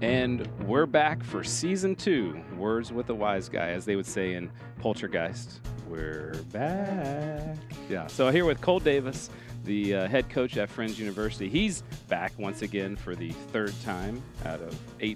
And we're back for season 2, Words with a Wise Guy, as they would say in Poltergeist. We're back. Yeah. So here with Cole Davis, the head coach at Friends University. He's back once again for the 3rd time out of 8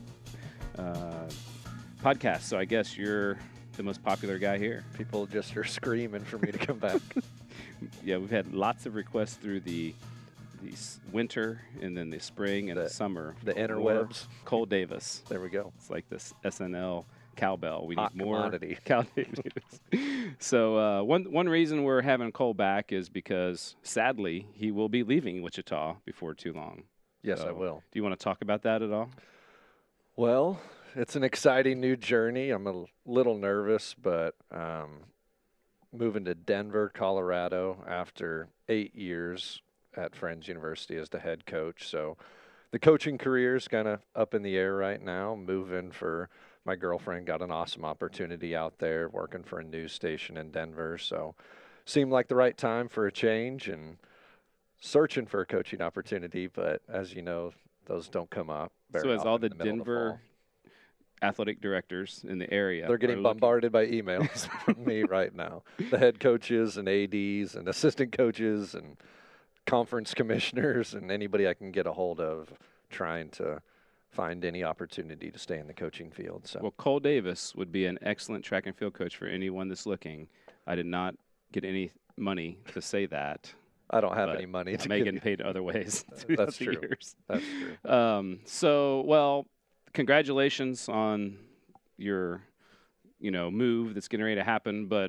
podcasts. So I guess you're the most popular guy here. People just are screaming for me to come back. Yeah, we've had lots of requests through the winter and then the spring and the summer. The interwebs. Cole Davis. There we go. It's like this SNL cowbell. We Hot need more commodity. Cal Davis. So one reason we're having Cole back is because, sadly, he will be leaving Wichita before too long. Yes, So, I will. Do you want to talk about that at all? Well, it's an exciting new journey. I'm a little nervous, but moving to Denver, Colorado after 8 years at Friends University as the head coach. So the coaching career is kind of up in the air right now. Moving for my girlfriend, got an awesome opportunity out there working for a news station in Denver. So seemed like the right time for a change and searching for a coaching opportunity. But as you know, those don't come up very So as often all the in middle of Denver fall. athletic directors in the area, They're getting bombarded by emails from me right now. The head coaches and ADs and assistant coaches and conference commissioners and anybody I can get a hold of trying to find any opportunity to stay in the coaching field. So Well, Cole Davis would be an excellent track and field coach for anyone that's looking. I did not get any money to say that. I don't have but any money to may give get you. paid other ways. That's throughout the true. years. That's true. So, congratulations on your, move that's getting ready to happen. But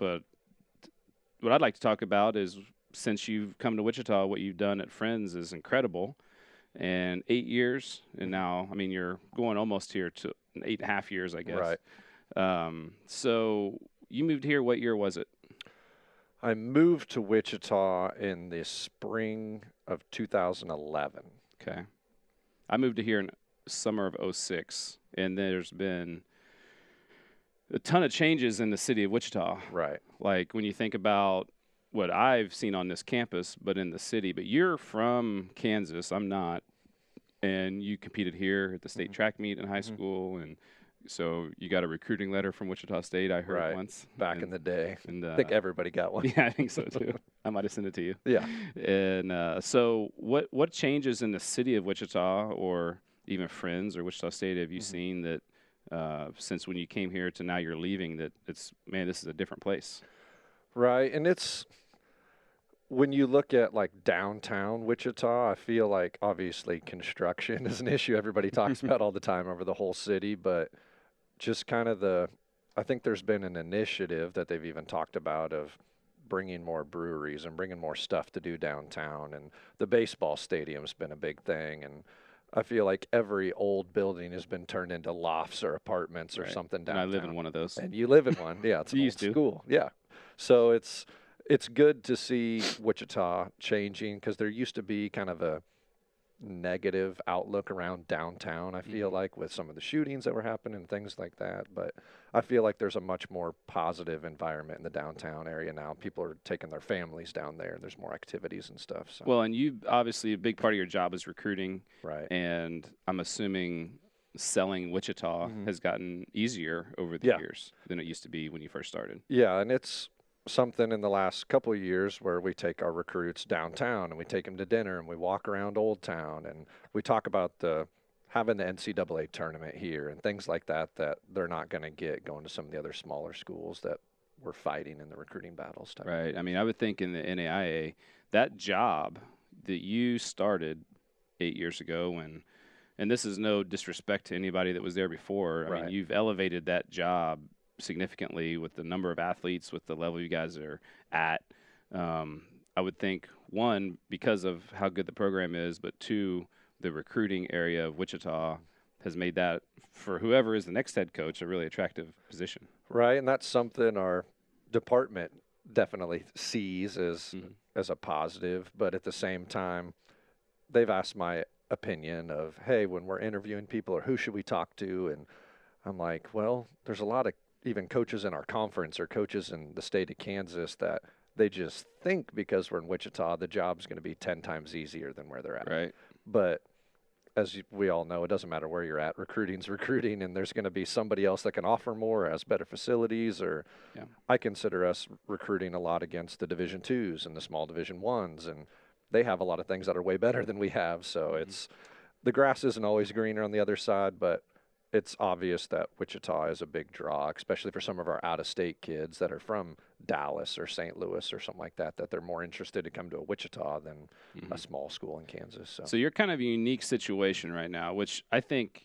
what I'd like to talk about is, since you've come to Wichita, what you've done at Friends is incredible. And 8 years, and now, you're going almost here to 8.5 years, I guess. Right. So you moved here. What year was it? I moved to Wichita in the spring of 2011. Okay. I moved to here in summer of 2006, and there's been a ton of changes in the city of Wichita. Right. Like when you think about what I've seen on this campus, but in the city. But you're from Kansas. I'm not. And you competed here at the state track meet in high school. And so you got a recruiting letter from Wichita State, I heard Right. once. Back in the day. And, I think everybody got one. yeah, I think so too. I might have sent it to you. Yeah. And so what changes in the city of Wichita, or even Friends or Wichita State, have you seen that since when you came here to now you're leaving, that this is a different place? Right, and it's when you look at like downtown Wichita, I feel like obviously construction is an issue everybody talks about all the time over the whole city, but just kind of I think there's been an initiative that they've even talked about of bringing more breweries and bringing more stuff to do downtown, and the baseball stadium's been a big thing, and I feel like every old building has been turned into lofts or apartments or Right. something And downtown. I live in one of those. And you live in one, yeah. It's You an used old to. school, yeah. So it's good to see Wichita changing, because there used to be kind of a negative outlook around downtown, I feel like, with some of the shootings that were happening and things like that. But I feel like there's a much more positive environment in the downtown area now. People are taking their families down there. There's more activities and stuff. So. Well, and you obviously, a big part of your job is recruiting. Right. And I'm assuming selling Wichita has gotten easier over the Yeah. years than it used to be when you first started. Yeah, and it's something in the last couple of years where we take our recruits downtown and we take them to dinner and we walk around Old Town and we talk about having the NCAA tournament here and things like that they're not going to get going to some of the other smaller schools that we're fighting in the recruiting battles. Right. I would think in the NAIA, that job that you started 8 years ago, and this is no disrespect to anybody that was there before. I Right. mean, you've elevated that job significantly with the number of athletes, with the level you guys are at. I would think, one, because of how good the program is, but two, the recruiting area of Wichita has made that, for whoever is the next head coach, a really attractive position. Right, and that's something our department definitely sees as a positive, but at the same time, they've asked my opinion of, hey, when we're interviewing people, or who should we talk to? And I'm like, well, there's a lot of even coaches in our conference or coaches in the state of Kansas that they just think because we're in Wichita, the job's going to be 10 times easier than where they're at. Right. But we all know, it doesn't matter where you're at. Recruiting's recruiting, and there's going to be somebody else that can offer more, has better facilities. Or Yeah. I consider us recruiting a lot against the Division twos and the small Division ones, and they have a lot of things that are way better than we have. So it's the grass isn't always greener on the other side, but it's obvious that Wichita is a big draw, especially for some of our out-of-state kids that are from Dallas or St. Louis or something like that, that they're more interested to come to a Wichita than a small school in Kansas. So you're kind of a unique situation right now, which I think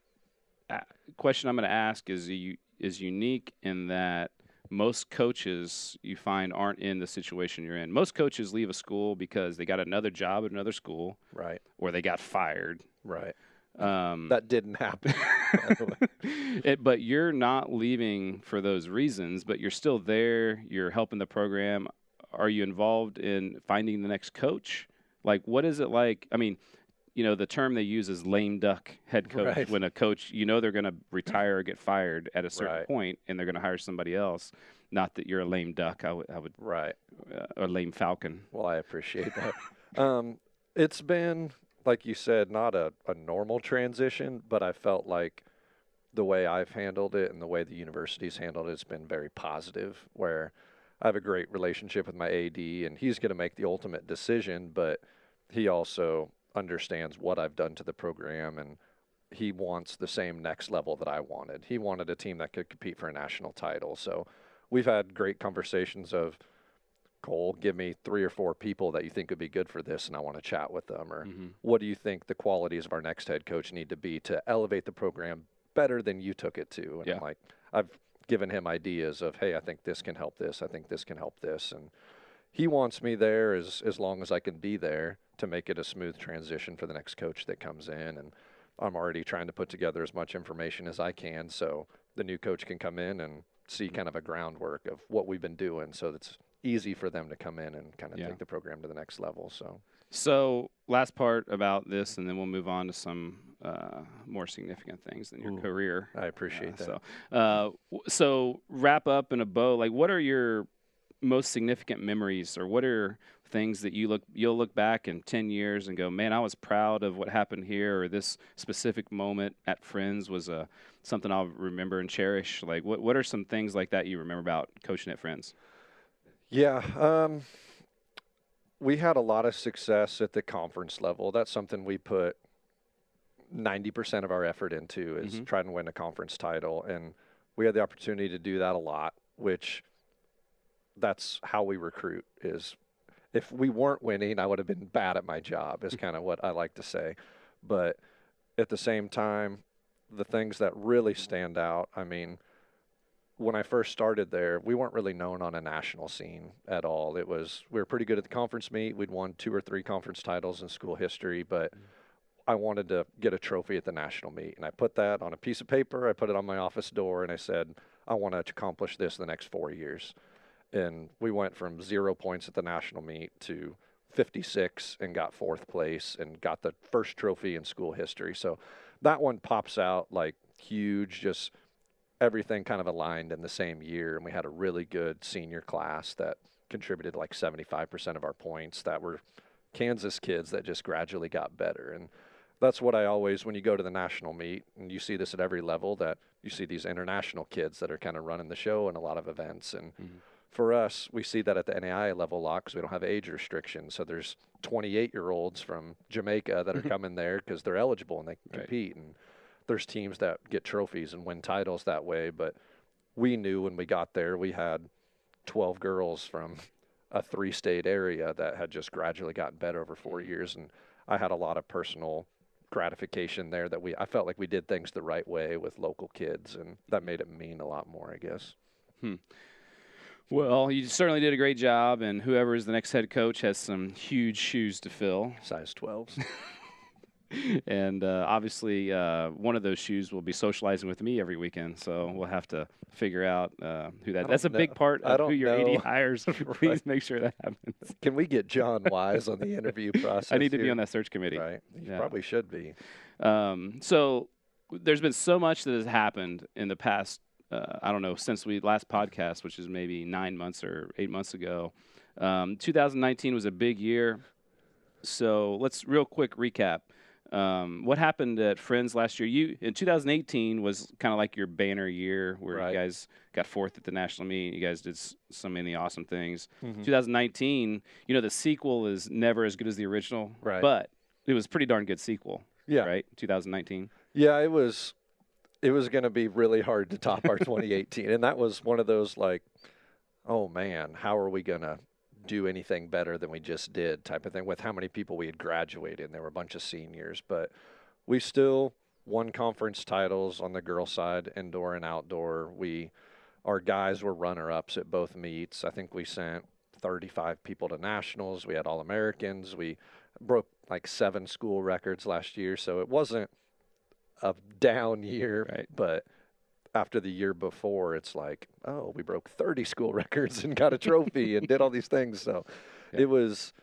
question I'm going to ask is unique in that most coaches you find aren't in the situation you're in. Most coaches leave a school because they got another job at another school, Right. or they got fired. Right. That didn't happen. By the way. But you're not leaving for those reasons, but you're still there. You're helping the program. Are you involved in finding the next coach? Like, what is it like? I mean, you know, the term they use is lame duck head coach. Right. When a coach, you know, they're going to retire or get fired at a certain Right. point, and they're going to hire somebody else. Not that you're a lame duck. I would, Right. or lame falcon. Well, I appreciate that. It's been, like you said, not a normal transition, but I felt like the way I've handled it and the way the university's handled it has been very positive, where I have a great relationship with my AD, and he's going to make the ultimate decision, but he also understands what I've done to the program, and he wants the same next level that I wanted. He wanted a team that could compete for a national title. So we've had great conversations of, Cole, give me 3 or 4 people that you think would be good for this, and I want to chat with them. Or what do you think the qualities of our next head coach need to be to elevate the program better than you took it to? And Yeah. like, I've given him ideas of, hey, I think this can help this. I think this can help this. And he wants me there as long as I can be there to make it a smooth transition for the next coach that comes in. And I'm already trying to put together as much information as I can so the new coach can come in and see kind of a groundwork of what we've been doing, so that's easy for them to come in and kind of take the program to the next level. So last part about this, and then we'll move on to some more significant things in your career. I appreciate that. So wrap up in a bow. Like, what are your most significant memories, or what are things that you'll look back in 10 years and go, man, I was proud of what happened here, or this specific moment at Friends was something I'll remember and cherish? Like, what are some things like that you remember about coaching at Friends? Yeah, we had a lot of success at the conference level. That's something we put 90% of our effort into, is trying to win a conference title. And we had the opportunity to do that a lot, which that's how we recruit. Is if we weren't winning, I would have been bad at my job, is kind of what I like to say. But at the same time, the things that really stand out, I mean, when I first started there, we weren't really known on a national scene at all. We were pretty good at the conference meet. We'd won 2 or 3 conference titles in school history, but I wanted to get a trophy at the national meet. And I put that on a piece of paper. I put it on my office door, and I said, I want to accomplish this in the next 4 years. And we went from 0 points at the national meet to 56 and got 4th place and got the first trophy in school history. So that one pops out like huge, just everything kind of aligned in the same year. And we had a really good senior class that contributed like 75% of our points, that were Kansas kids that just gradually got better. And that's what I always, when you go to the national meet, and you see this at every level, that you see these international kids that are kind of running the show in a lot of events. And for us, we see that at the NAIA level a lot because we don't have age restrictions. So there's 28-year-olds from Jamaica that are coming there because they're eligible and they can compete. And there's teams that get trophies and win titles that way. But we knew when we got there, we had 12 girls from a 3-state area that had just gradually gotten better over 4 years. And I had a lot of personal gratification there that I felt like we did things the right way with local kids, and that made it mean a lot more, I guess. Well, you certainly did a great job, and whoever is the next head coach has some huge shoes to fill. Size 12s. And obviously, one of those shoes will be socializing with me every weekend, so we'll have to figure out who that. That's a big part of who your AD hires. Please make sure that happens. Can we get John Wise on the interview process? I need to be on that search committee. Right, you probably should be. So there's been so much that has happened in the past. I don't know, since we last podcast, which is maybe 9 months or 8 months ago. 2019 was a big year. So let's real quick recap. What happened at Friends last year? You in 2018 was kind of like your banner year where Right. you guys got fourth at the national meet. You guys did so many awesome things. Mhm. 2019, the sequel is never as good as the original, Right. but it was a pretty darn good sequel. Yeah. Right. 2019. Yeah, it was going to be really hard to top our 2018, and that was one of those like, oh man, how are we going to do anything better than we just did type of thing with how many people we had graduated, and there were a bunch of seniors, but we still won conference titles on the girl side, indoor and outdoor. Our guys were runner-ups at both meets. I think we sent 35 people to nationals. We had All-Americans. We broke like 7 school records last year, so it wasn't a down year, Right. but after the year before, it's like, oh, we broke 30 school records and got a trophy and did all these things. So Yeah. it was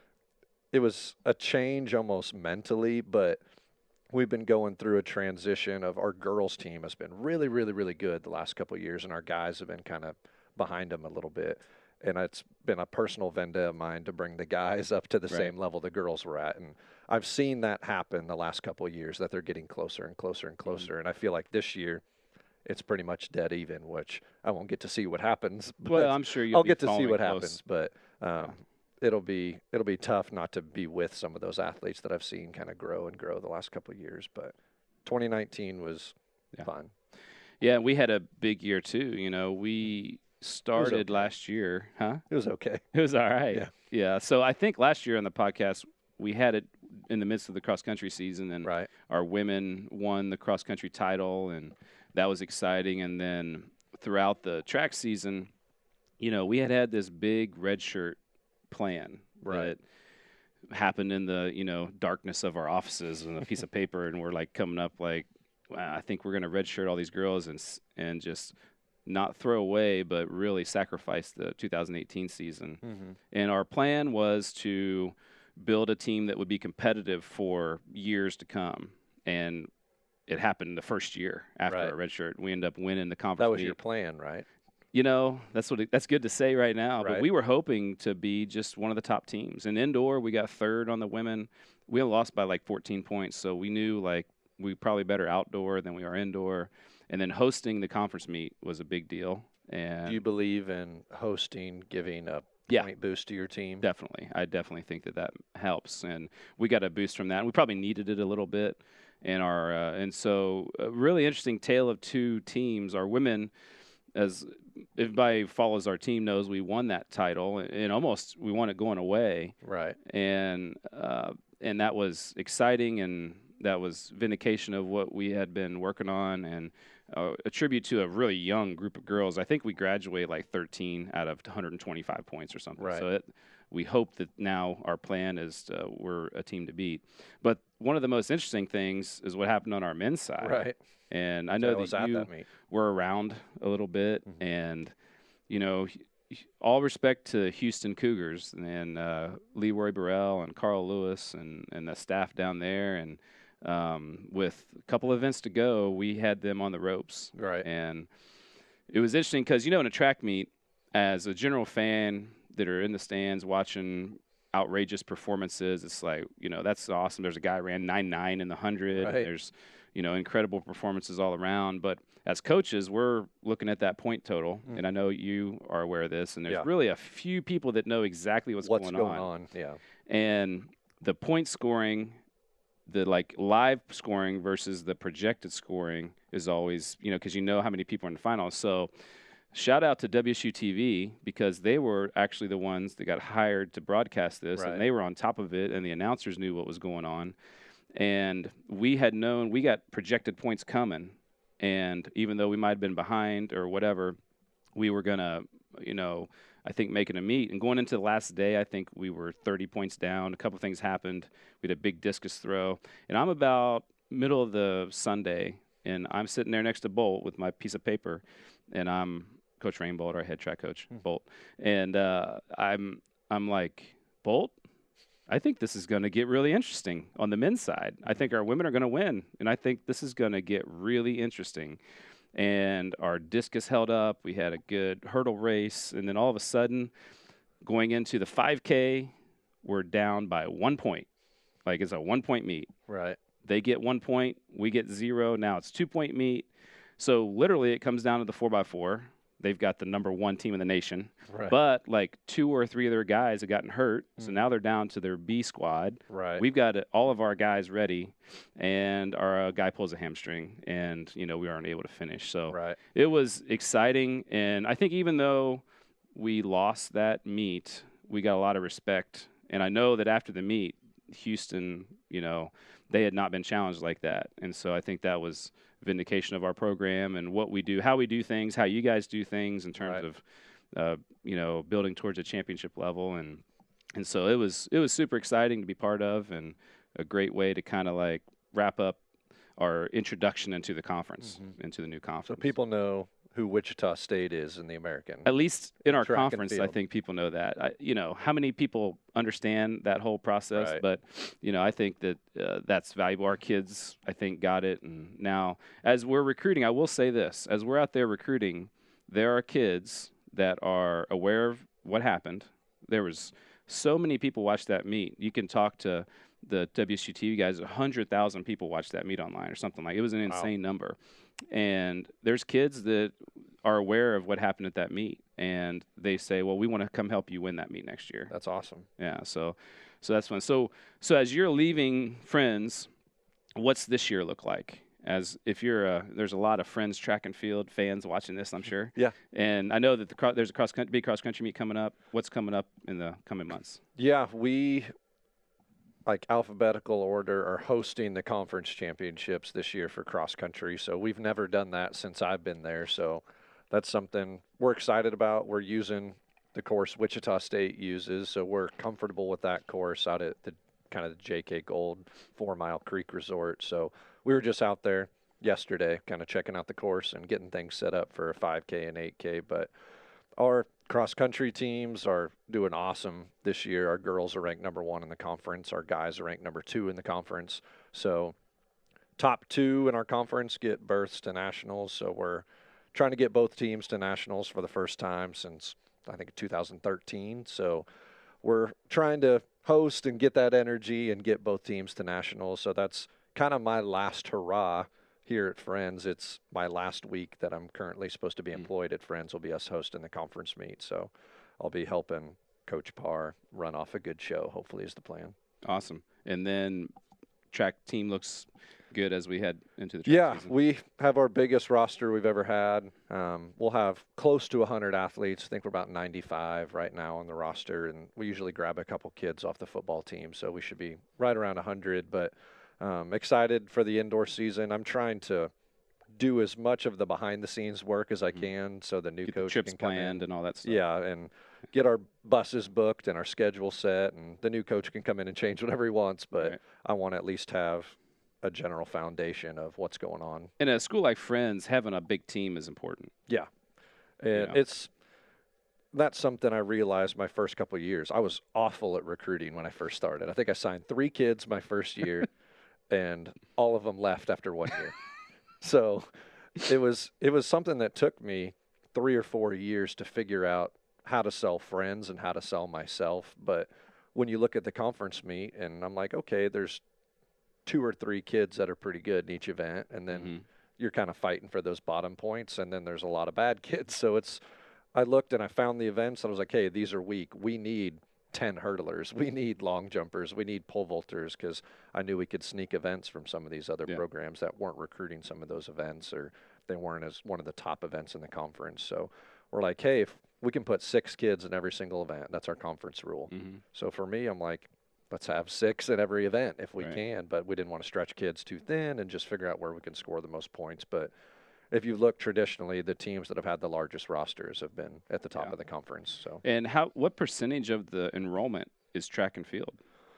a change almost mentally, but we've been going through a transition of our girls team has been really, really, really good the last couple of years, and our guys have been kind of behind them a little bit. And it's been a personal vendetta of mine to bring the guys up to the Right. same level the girls were at. And I've seen that happen the last couple of years, that they're getting closer and closer and closer. And I feel like this year it's pretty much dead even, which I won't get to see what happens. But Well, I'm sure I'll get to see what close. happens. But it'll be tough not to be with some of those athletes that I've seen kind of grow and grow the last couple of years. But 2019 was fun. Yeah, we had a big year too. We started okay. last year, huh? It was okay. It was all right. Yeah. Yeah. So I think last year on the podcast, we had it in the midst of the cross country season, and Right. our women won the cross country title, and that was exciting. And then throughout the track season, we had this big red shirt plan Right. that happened in the darkness of our offices on a piece of paper, and we're like coming up like, wow, I think we're going to redshirt all these girls and just not throw away, but really sacrifice the 2018 season. Mm-hmm. And our plan was to build a team that would be competitive for years to come. And it happened the first year after Right. our redshirt. We ended up winning the conference. That was meet. your plan, right? That's good to say right now. Right. But we were hoping to be just one of the top teams. In indoor, we got third on the women. We lost by like 14 points, so we knew like we probably better outdoor than we are indoor. And then hosting the conference meet was a big deal. And Do you believe in hosting, giving a Yeah. point boost to your team? Definitely. I definitely think that helps. And we got a boost from that. We probably needed it a little bit. And so a really interesting tale of two teams. Our women, as everybody follows our team knows, we won that title and almost we won it going away. Right. And that was exciting, and that was vindication of what we had been working on, and a tribute to a really young group of girls. I think we graduated like 13 out of 125 points or something. Right. So we hope that now our plan is we're a team to beat. But one of the most interesting things is what happened on our men's side. Right. And I know was that at you that meet. were around a little bit, Mhm. and all respect to Houston Cougars and Leroy Burrell and Carl Lewis and the staff down there. And with a couple events to go, we had them on the ropes. Right. And it was interesting because, in a track meet, as a general fan that are in the stands watching outrageous performances, it's like, that's awesome. There's a guy who ran 9.9 in the 100. Right. There's, incredible performances all around. But as coaches, we're looking at that point total. And I know you are aware of this. And there's really a few people that know exactly what's going on. Yeah. And the point scoring, the live scoring versus the projected scoring is always, because how many people are in the finals. So shout out to WSU TV, because they were actually the ones that got hired to broadcast this, Right. and they were on top of it, and the announcers knew what was going on. And we had known we got projected points coming, and even though we might have been behind or whatever, we were gonna, I think making a meet. And going into the last day, I think we were 30 points down. A couple things happened. We had a big discus throw, and I'm about middle of the Sunday, and I'm sitting there next to Bolt with my piece of paper, and I'm Coach Rainbolt, our head track coach, Bolt, and I'm like, Bolt, I think this is going to get really interesting on the men's side. I think our women are going to win, and I think this is going to get really interesting. And our discus held up. We had a good hurdle race, and then all of a sudden, going into the 5K, we're down by 1 point. Like, it's a 1 point meet. Right. They get 1 point, we get 0. Now it's 2-point meet. So literally, it comes down to the 4x4. They've got the number 1 team in the nation, Right. but like 2 or 3 of their guys have gotten hurt, so now they're down to their B squad. Right. We've got all of our guys ready, and our guy pulls a hamstring, and we aren't able to finish. So Right. it was exciting, and I think even though we lost that meet, we got a lot of respect. And I know that after the meet, Houston, they had not been challenged like that, and so I think that was vindication of our program and what we do, how we do things, how you guys do things in terms of building towards a championship level, and so it was super exciting to be part of, and a great way to kind of like wrap up our introduction into the conference, into the new conference. So people know who Wichita State is in the American. At least in our track and conference, I field. think people know that. How many people understand that whole process? Right. But, I think that that's valuable. Our kids, I think, got it. And now, as we're recruiting, I will say this. As we're out there recruiting, there are kids that are aware of what happened. There was so many people watched that meet. You can talk to the WSUTV guys, 100,000 people watched that meet online or something like it. It was an insane number. And there's kids that are aware of what happened at that meet, and they say, well, we want to come help you win that meet next year. That's awesome. Yeah, so that's fun. So as you're leaving Friends, what's this year look like? As if there's a lot of Friends track and field fans watching this, I'm sure. Yeah. And I know that there's a big cross country meet coming up. What's coming up in the coming months? Yeah, we, like alphabetical order, are hosting the conference championships this year for cross country. So we've never done that since I've been there. So that's something we're excited about. We're using the course Wichita State uses, so we're comfortable with that course out at the kind of the J.K. Gold 4 Mile Creek Resort. So we were just out there yesterday kind of checking out the course and getting things set up for a 5K and 8K. But our cross-country teams are doing awesome this year. Our girls are ranked number 1 in the conference. Our guys are ranked number 2 in the conference. So top 2 in our conference get berths to nationals. So we're trying to get both teams to nationals for the first time since, I think, 2013. So we're trying to host and get that energy and get both teams to nationals. So that's kind of my last hurrah here at Friends. It's my last week that I'm currently supposed to be employed at Friends will be us hosting the conference meet. So I'll be helping Coach Parr run off a good show, hopefully, is the plan. Awesome. And then track team looks good as we head into the track season. We have our biggest roster we've ever had. We'll have close to 100 athletes. I think we're about 95 right now on the roster, and we usually grab a couple kids off the football team, so we should be right around 100. But excited for the indoor season. I'm trying to do as much of the behind-the-scenes work as I can, so the new Get coach the trips can come planned in. and all that stuff. Yeah, and get our buses booked and our schedule set, and the new coach can come in and change whatever he wants. But Right. I want to at least have a general foundation of what's going on. In a school like Friends, having a big team is important. Yeah, and that's something I realized my first couple of years. I was awful at recruiting when I first started. I think I signed 3 kids my first year, and all of them left after 1 year. So it was something that took me 3 or 4 years to figure out how to sell Friends and how to sell myself. But when you look at the conference meet, and I'm like, okay, there's 2 or 3 kids that are pretty good in each event, and then you're kind of fighting for those bottom points, and then there's a lot of bad kids. So I looked and I found the events, and I was like, hey, these are weak. We need 10 hurdlers. We need long jumpers. We need pole vaulters, because I knew we could sneak events from some of these other programs that weren't recruiting some of those events, or they weren't as one of the top events in the conference. So we're like, hey, if we can put 6 kids in every single event, that's our conference rule. So for me, I'm like, let's have 6 at every event if we can, but we didn't want to stretch kids too thin and just figure out where we can score the most points. But if you look traditionally, the teams that have had the largest rosters have been at the top of the conference. So, and what percentage of the enrollment is track and field?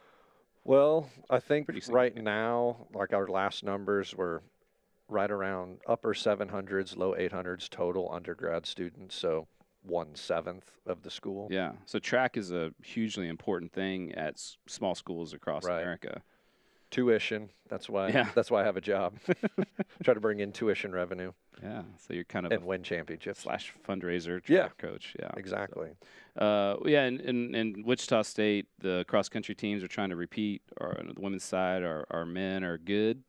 Well, I think right now, like our last numbers were right around upper 700s, low 800s total undergrad students. So 1/7 of the school. Yeah. So track is a hugely important thing at small schools across America. Tuition. That's why. Yeah. That's why I have a job. Try to bring in tuition revenue Yeah. So you're kind of and a win championships. slash fundraiser Yeah. track coach. Yeah. Exactly. Yeah, in Wichita State, the cross country teams are trying to repeat. The women's side, our men are good.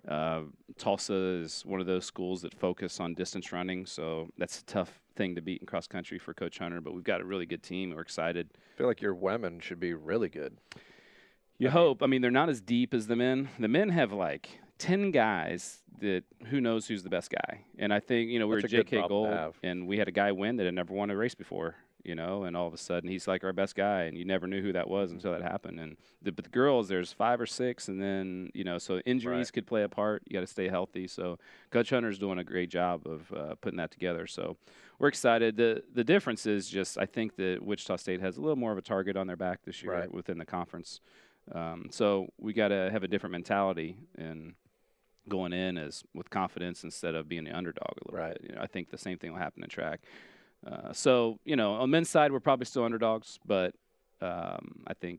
Tulsa is one of those schools that focus on distance running, so that's a tough thing to beat in cross country for Coach Hunter. But we've got a really good team. We're excited. I feel like your women should be really good. You hope. I mean, they're not as deep as the men. The men have like 10 guys that who knows who's the best guy. And I think, we were That's a good JK problem to Gold, have. and we had a guy win that had never won a race before, and all of a sudden he's like our best guy, and you never knew who that was until that happened. And but the girls, there's 5 or 6, and then, so injuries Right. could play a part. You got to stay healthy. So Coach Hunter's doing a great job of putting that together. So we're excited. The difference is just I think that Wichita State has a little more of a target on their back this year Right. within the conference. So we got to have a different mentality and going in as with confidence instead of being the underdog a little Right. bit. I think the same thing will happen in track. So on the men's side, we're probably still underdogs, but I think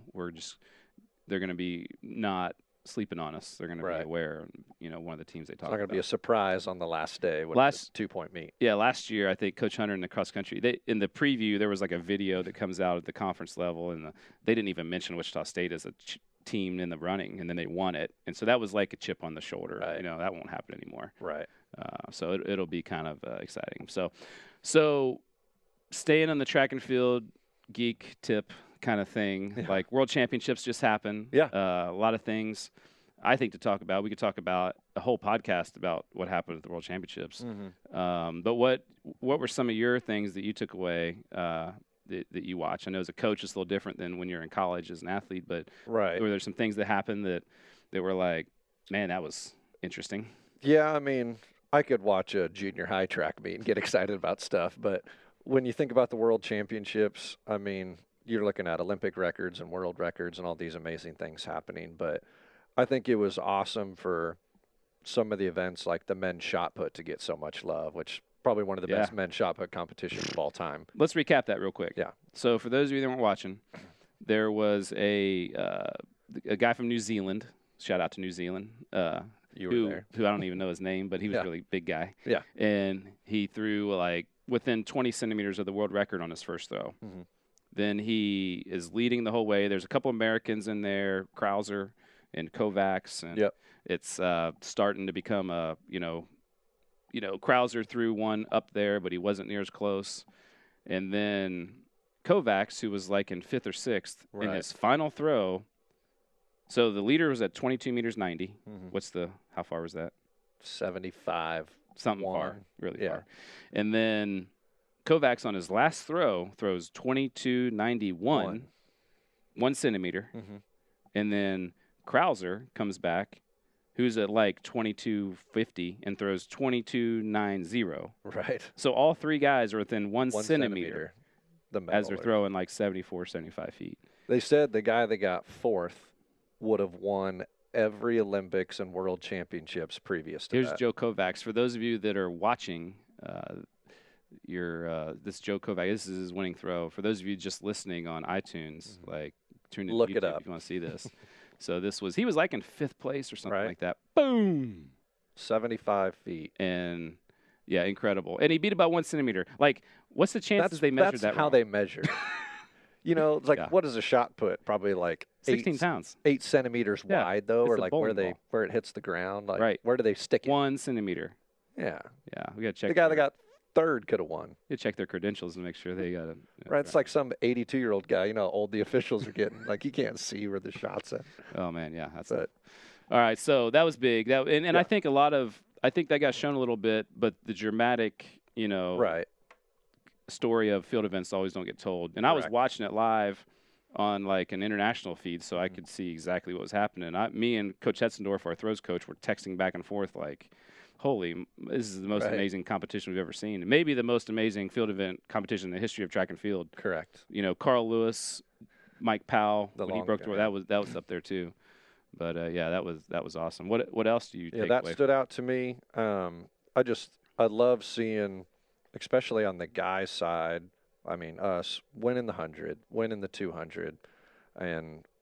they're going to be not sleeping on us. They're going to Right. be aware. One of the teams they It's talk not going about. to be a surprise on the last day with Last- the 2-point meet. Yeah, last year I think Coach Hunter in the cross country, in the preview there was like a video that comes out at the conference level, and they didn't even mention Wichita State as a team in the running, and then they won it, and so that was like a chip on the shoulder. Right. That won't happen anymore. Right. So it'll be kind of exciting. So staying on the track and field geek tip kind of thing, Yeah. like World Championships just happened. Yeah. A lot of things I think to talk about. We could talk about a whole podcast about what happened at the World Championships. Mm-hmm. But what were some of your things that you took away that you watch? I know as a coach it's a little different than when you're in college as an athlete, but Right. were there some things that happened that were like, man, that was interesting? Yeah, I mean, I could watch a junior high track meet and get excited about stuff, but when you think about the World Championships, I mean, you're looking at Olympic records and world records and all these amazing things happening, but I think it was awesome for some of the events like the men's shot put to get so much love, which probably one of the best men's shot put competitions of all time. Let's recap that real quick. Yeah. So for those of you that weren't watching, there was a guy from New Zealand. Shout out to New Zealand. You were there. Who I don't even know his name, but he was Yeah. a really big guy. Yeah. And he threw like within 20 centimeters of the world record on his first throw. Mhm. Then he is leading the whole way. There's a couple Americans in there, Krauser and Kovacs, and Yep. it's starting to become a Krauser threw one up there, but he wasn't near as close. And then Kovacs, who was like in 5th or 6th, in Right. his final throw. So the leader was at 22 meters 90. Mhm. How far was that? 75. Something far, One. really Yeah. far. And then Kovacs on his last throw throws 22.91, 1 centimeter. Mhm. And then Krauser comes back, who's at like 22.50 and throws 22.90. Right. So all 3 guys are within 1 1 centimeter The as they're medal. throwing like 74, 75 feet. They said the guy that got 4th would have won every Olympics and World Championships previous to Here's that. Joe Kovacs. For those of you that are watching, this Joe Kovacs, this is his winning throw. For those of you just listening on iTunes, like tune in Look YouTube it up. if you want to see this. So he was like in 5th place or something Right. like that. Boom. 75 feet. And yeah, incredible. And he beat about 1 centimeter. Like, what's the chances they measured that's that how wrong? they measure. It's like Yeah. what is a shot put? Probably like 16 pounds. 8 centimeters Yeah, wide though, it's or a like bowling ball. where it hits the ground. Like Right. where do they stick it? 1 centimeter. Yeah. Yeah, we got to check. The guy that got 3rd could have won. You check their credentials and make sure they got it. Right. It's like some 82-year-old guy. You know how old the officials are getting. Like he can't see where the shot's at. Oh man, yeah, that's But all right. So that was big. And Yeah. I think I think that got shown a little bit, but the dramatic, right. story of field events always don't get told. And I was Correct. watching it live on like an international feed, so I could see exactly what was happening. Me and Coach Hetzendorf, our throws coach, were texting back and forth like, this is the most Right. amazing competition we've ever seen. Maybe the most amazing field event competition in the history of track and field. Correct. Carl Lewis, Mike Powell, The when he long broke the guy. world, that was up there too. But yeah, that was awesome. What else do you Yeah, take that away? stood out to me. I love seeing, especially on the guys' side. I mean, us winning the 100, winning the 200, and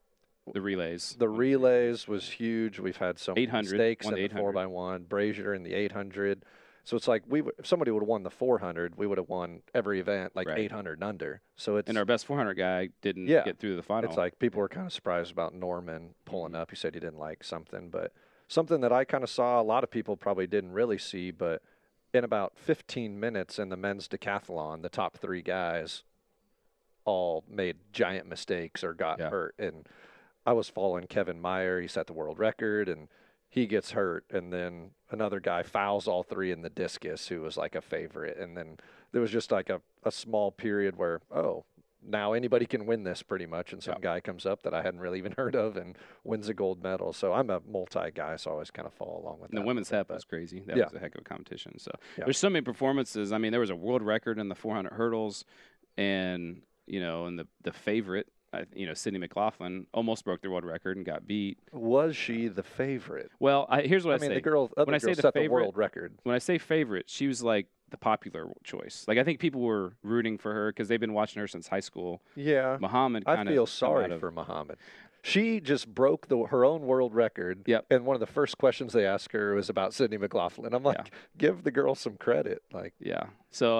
the relays. The relays was huge. We've had some 800, mistakes won in the the 800. 4x1, Brazier in the 800. So it's like if somebody would have won the 400, we would have won every event like Right. 800 and under. So it's And our best 400 guy didn't Yeah. get through the final. It's like people were kind of surprised about Norman pulling Mhm. up. He said he didn't like something, but something that I kind of saw a lot of people probably didn't really see. But in about 15 minutes in the men's decathlon, the top 3 guys all made giant mistakes or got Yeah. hurt. And I was following Kevin Meyer. He set the world record and he gets hurt. And then another guy fouls all 3 in the discus who was like a favorite. And then there was just like a small period where, oh, now anybody can win this pretty much. And some guy comes up that I hadn't really even heard of and wins a gold medal. So I'm a multi guy, so I always kind of follow along with And that. the women's hep was crazy. That Yeah. was a heck of a competition. So Yeah. there's so many performances. I mean, there was a world record in the 400 hurdles, and and the favorite, Sydney McLaughlin almost broke the world record and got beat. Was she the favorite? Well, here's what I I mean, say. the girl, other When I say girl the set the favorite- world record. When I say favorite, she was like the popular choice. Like I think people were rooting for her because they've been watching her since high school. Yeah. Muhammad, I kind of feel sorry for Muhammad. She just broke her own world record. Yep. And one of the first questions they asked her was about Sydney McLaughlin. I'm like, Yeah. give the girl some credit. Like, Yeah. So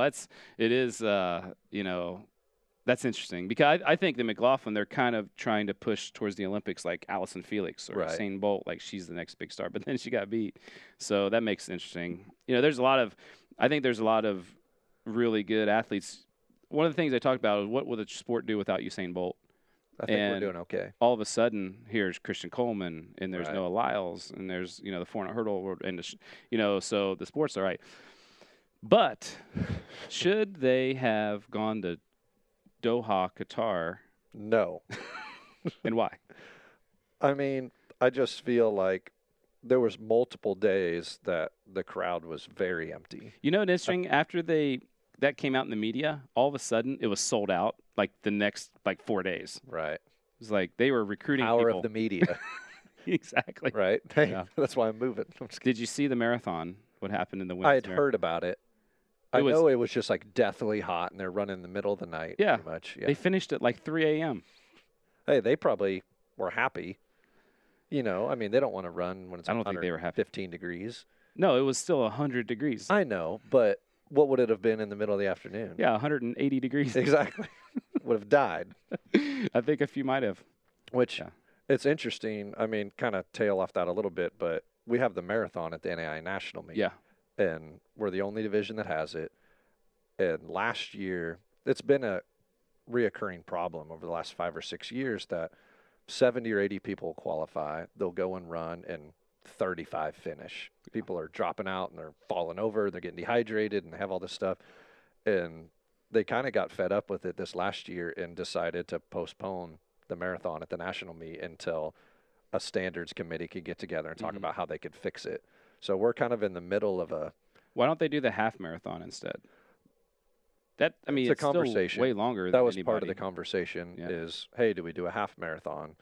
that's interesting because I think the McLaughlin, they're kind of trying to push towards the Olympics like Allison Felix or Right. Usain Bolt, like she's the next big star, but then she got beat. So that makes it interesting. I think there's a lot of really good athletes. One of the things I talked about is what will the sport do without Usain Bolt? I think And we're doing okay. All of a sudden, here's Christian Coleman, and there's Right. Noah Lyles, and there's the 400 hurdle, and so the sport's all right. But should they have gone to Doha, Qatar, No. and why? I mean, I just feel like there was multiple days that the crowd was very empty. It's interesting. After that came out in the media, all of a sudden it was sold out. Like the next 4 days, Right. it was like they were recruiting Power people. of the media. Exactly. Right. Hey, Yeah. that's why I'm moving. I'm just kidding. Did you see the marathon? What happened in the women's I had marathon? heard about it. It I was- know it was just like deathly hot and they're running in the middle of the night. Yeah. Pretty much. Yeah. They finished at like 3 a.m. Hey, they probably were happy. I mean, they don't want to run when it's I don't think they were happy. 15 degrees. No, it was still 100 degrees. I know, but what would it have been in the middle of the afternoon? Yeah, 180 degrees. Exactly. Would have died. I think a few might have. Which Yeah. it's interesting. I mean, kind of tail off that a little bit, but we have the marathon at the NAI National meet. Yeah. And we're the only division that has it. And last year, it's been a reoccurring problem over the last 5 or 6 years that 70 or 80 people qualify. They'll go and run, and 35 finish. People are dropping out and they're falling over. They're getting dehydrated and they have all this stuff. And they kind of got fed up with it this last year and decided to postpone the marathon at the national meet until a standards committee could get together and talk Mhm. about how they could fix it. So we're kind of in the middle of a Why don't they do the half marathon instead? It's It's a still conversation. way longer. that than was part of the anybody. conversation Yeah. is, hey, do we do a half marathon?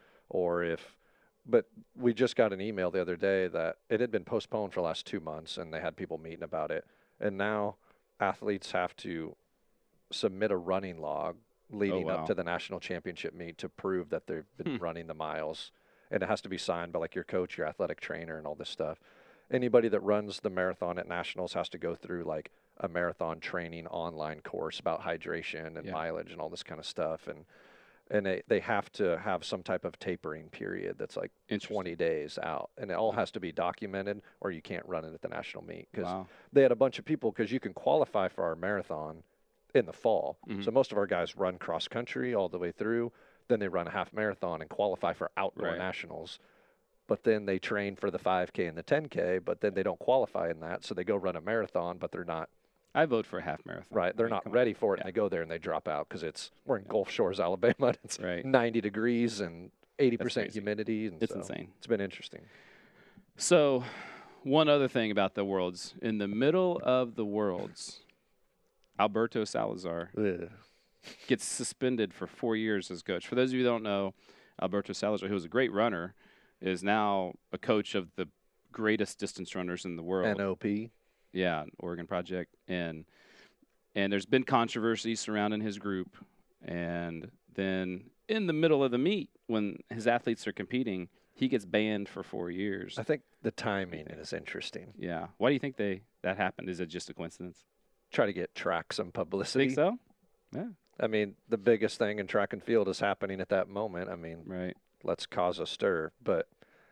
But we just got an email the other day that it had been postponed for the last 2 months and they had people meeting about it. And now athletes have to submit a running log leading wow. up to the national championship meet to prove that they've been running the miles. And it has to be signed by like your coach, your athletic trainer, and all this stuff. Anybody that runs the marathon at nationals has to go through like a marathon training online course about hydration and Yeah. mileage and all this kind of stuff. And they have to have some type of tapering period that's like Interesting. 20 days out. And it all Wow. has to be documented or you can't run it at the national meet. Because Wow. they had a bunch of people, because you can qualify for our marathon in the fall. Mhm. So most of our guys run cross country all the way through. Then they run a half marathon and qualify for outdoor Right. nationals. But then they train for the 5K and the 10K, but then they don't qualify in that. So they go run a marathon, but they're not I vote for a half marathon. right. They're I mean, not come on. ready for it. Yeah. And they go there and they drop out because we're in Gulf Shores, Alabama. And it's Right. 90 degrees and 80% crazy. humidity. And It's so insane. It's been interesting. So, one other thing about the Worlds. In the middle of the Worlds, Alberto Salazar Ugh. gets suspended for 4 years as coach. For those of you who don't know, Alberto Salazar, who was a great runner, is now a coach of the greatest distance runners in the world. NOP. Yeah, Oregon Project, and there's been controversy surrounding his group, and then in the middle of the meet, when his athletes are competing, he gets banned for 4 years. I think the timing is interesting. Yeah. Why do you think that happened? Is it just a coincidence? Try to get track some publicity. Think so? Yeah. I mean, the biggest thing in track and field is happening at that moment. I mean, Right. let's cause a stir. But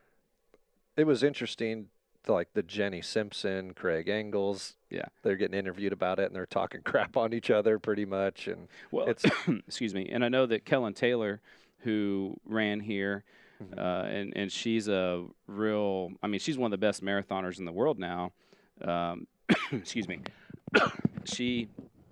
it was interesting, like the Jenny Simpson, Craig Engels. Yeah. They're getting interviewed about it, and they're talking crap on each other pretty much. And Well, it's excuse me. And I know that Kellen Taylor, who ran here, and she's a real. I mean, she's one of the best marathoners in the world now. Excuse me. She,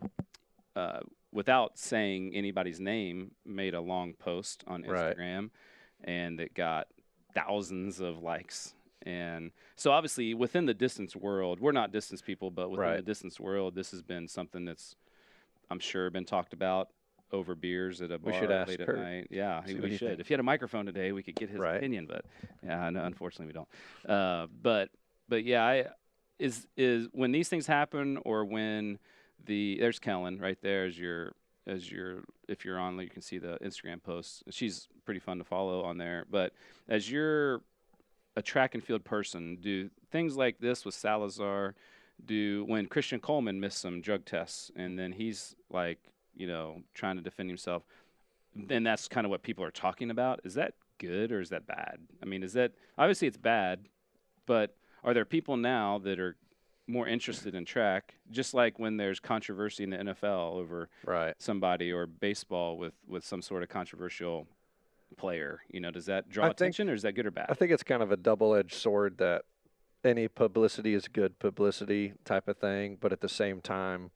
without saying anybody's name, made a long post on Right. Instagram, and it got thousands of likes. And so, obviously, within the distance world, we're not distance people, but within Right. the distance world, this has been something that's, I'm sure, been talked about over beers at a bar We should ask late Kurt. at night. Yeah, See what we he should. thinks. If he had a microphone today, we could get his Right. opinion. But yeah, no, unfortunately, we don't. But yeah, is when these things happen, or when there's Kellen right there as your if you're on, you can see the Instagram posts. She's pretty fun to follow on there. But as you're a track and field person, do things like this with Salazar, when Christian Coleman missed some drug tests and then he's like, trying to defend himself, then that's kind of what people are talking about. Is that good or is that bad? I mean, obviously it's bad, but are there people now that are more interested in track, just like when there's controversy in the NFL over Right. somebody, or baseball with some sort of controversial player? Does that draw I think- attention, or is that good or I bad? think it's kind of a double-edged sword that any publicity is good publicity type of thing, but at the same time,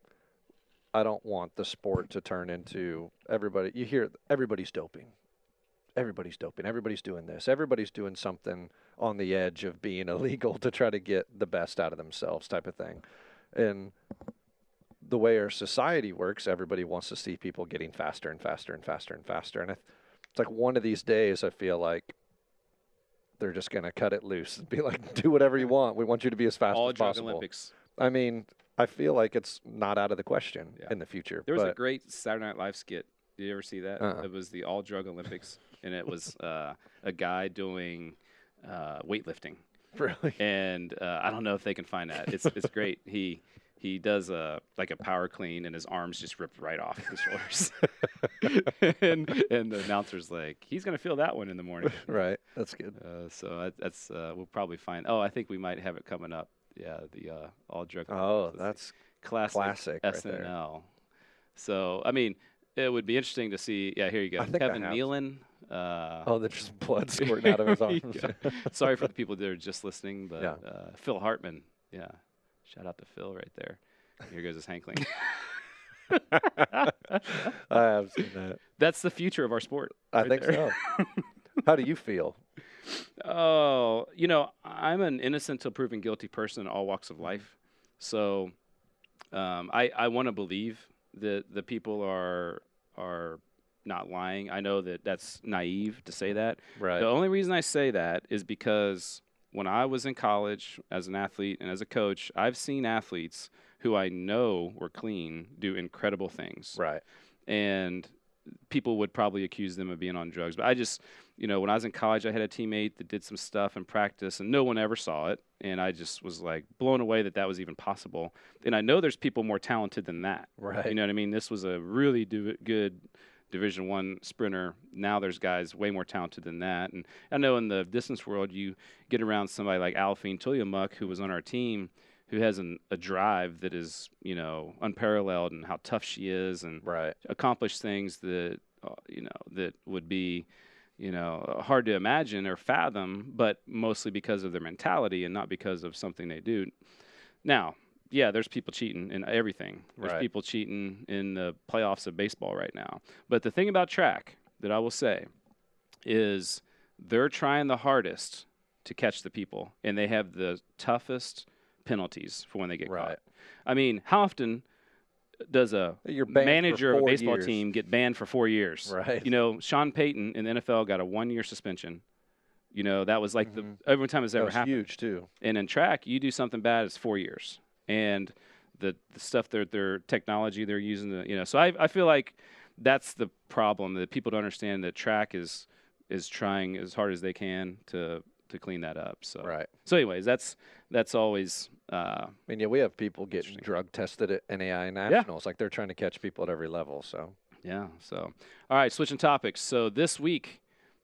I don't want the sport to turn into everybody. You hear everybody's doping. Everybody's doping. Everybody's doing this. Everybody's doing something on the edge of being illegal to try to get the best out of themselves type of thing. And the way our society works, everybody wants to see people getting faster and faster and faster and faster. And it's like one of these days, I feel like they're just going to cut it loose and be like, do whatever you want. We want you to be as fast All as drug possible. Olympics. I mean, I feel like it's not out of the question Yeah. in the future. There was a but great Saturday Night Live skit. Did you ever see that? Uh-uh. It was the All Drug Olympics, and it was a guy doing weightlifting. really, And I don't know if they can find that. It's great. He does a power clean, and his arms just ripped right off his shoulders. and the announcer's like, he's gonna feel that one in the morning. right? That's good. So that's we'll probably find. Oh, I think we might have it coming up. Yeah, the All Drug. Oh, Olympics. that's classic right there. SNL. So I mean, it would be interesting to see. Yeah, here you go. I think I Kevin have. Nealon. Oh, there's just blood squirting out of his arms. Yeah. Sorry for the people that are just listening, but Yeah. Phil Hartman. Yeah, shout out to Phil right there. Here goes his hankling. I have seen that. That's the future of our sport. I right think there. so. How do you feel? Oh, I'm an innocent till proven guilty person in all walks of life. So I want to believe that the people are not lying. I know that that's naive to say that. Right. The only reason I say that is because when I was in college as an athlete and as a coach, I've seen athletes who I know were clean do incredible things. Right. And people would probably accuse them of being on drugs. But I just, when I was in college, I had a teammate that did some stuff in practice, and no one ever saw it. And I just was like blown away that was even possible. And I know there's people more talented than that. Right. You know what I mean? This was a really good Division I sprinter. Now there's guys way more talented than that. And I know in the distance world, you get around somebody like Alfine Tuliamuk, who was on our team, who has a drive that is, unparalleled, and how tough she is, and Right. accomplish things that, that would be, hard to imagine or fathom, but mostly because of their mentality and not because of something they do. Now, yeah, there's people cheating in everything. There's Right. people cheating in the playoffs of baseball right now. But the thing about track that I will say is they're trying the hardest to catch the people, and they have the toughest penalties for when they get Right. caught. I mean, how often does a You're banned for manager of a 4 baseball years. team get banned for 4 years? Right. Sean Payton in the NFL got a 1-year suspension. That was like Mhm. every time it's That ever was happened. huge too. And in track, you do something bad, it's 4 years. And the stuff their technology they're using, so I feel like that's the problem, that people don't understand that track is is trying as hard as they can to clean that up. So Right. So anyways, that's always I mean, yeah, we have people getting drug tested at NAI nationals. Like they're trying to catch people at every level. So yeah. So all right, switching topics. So this week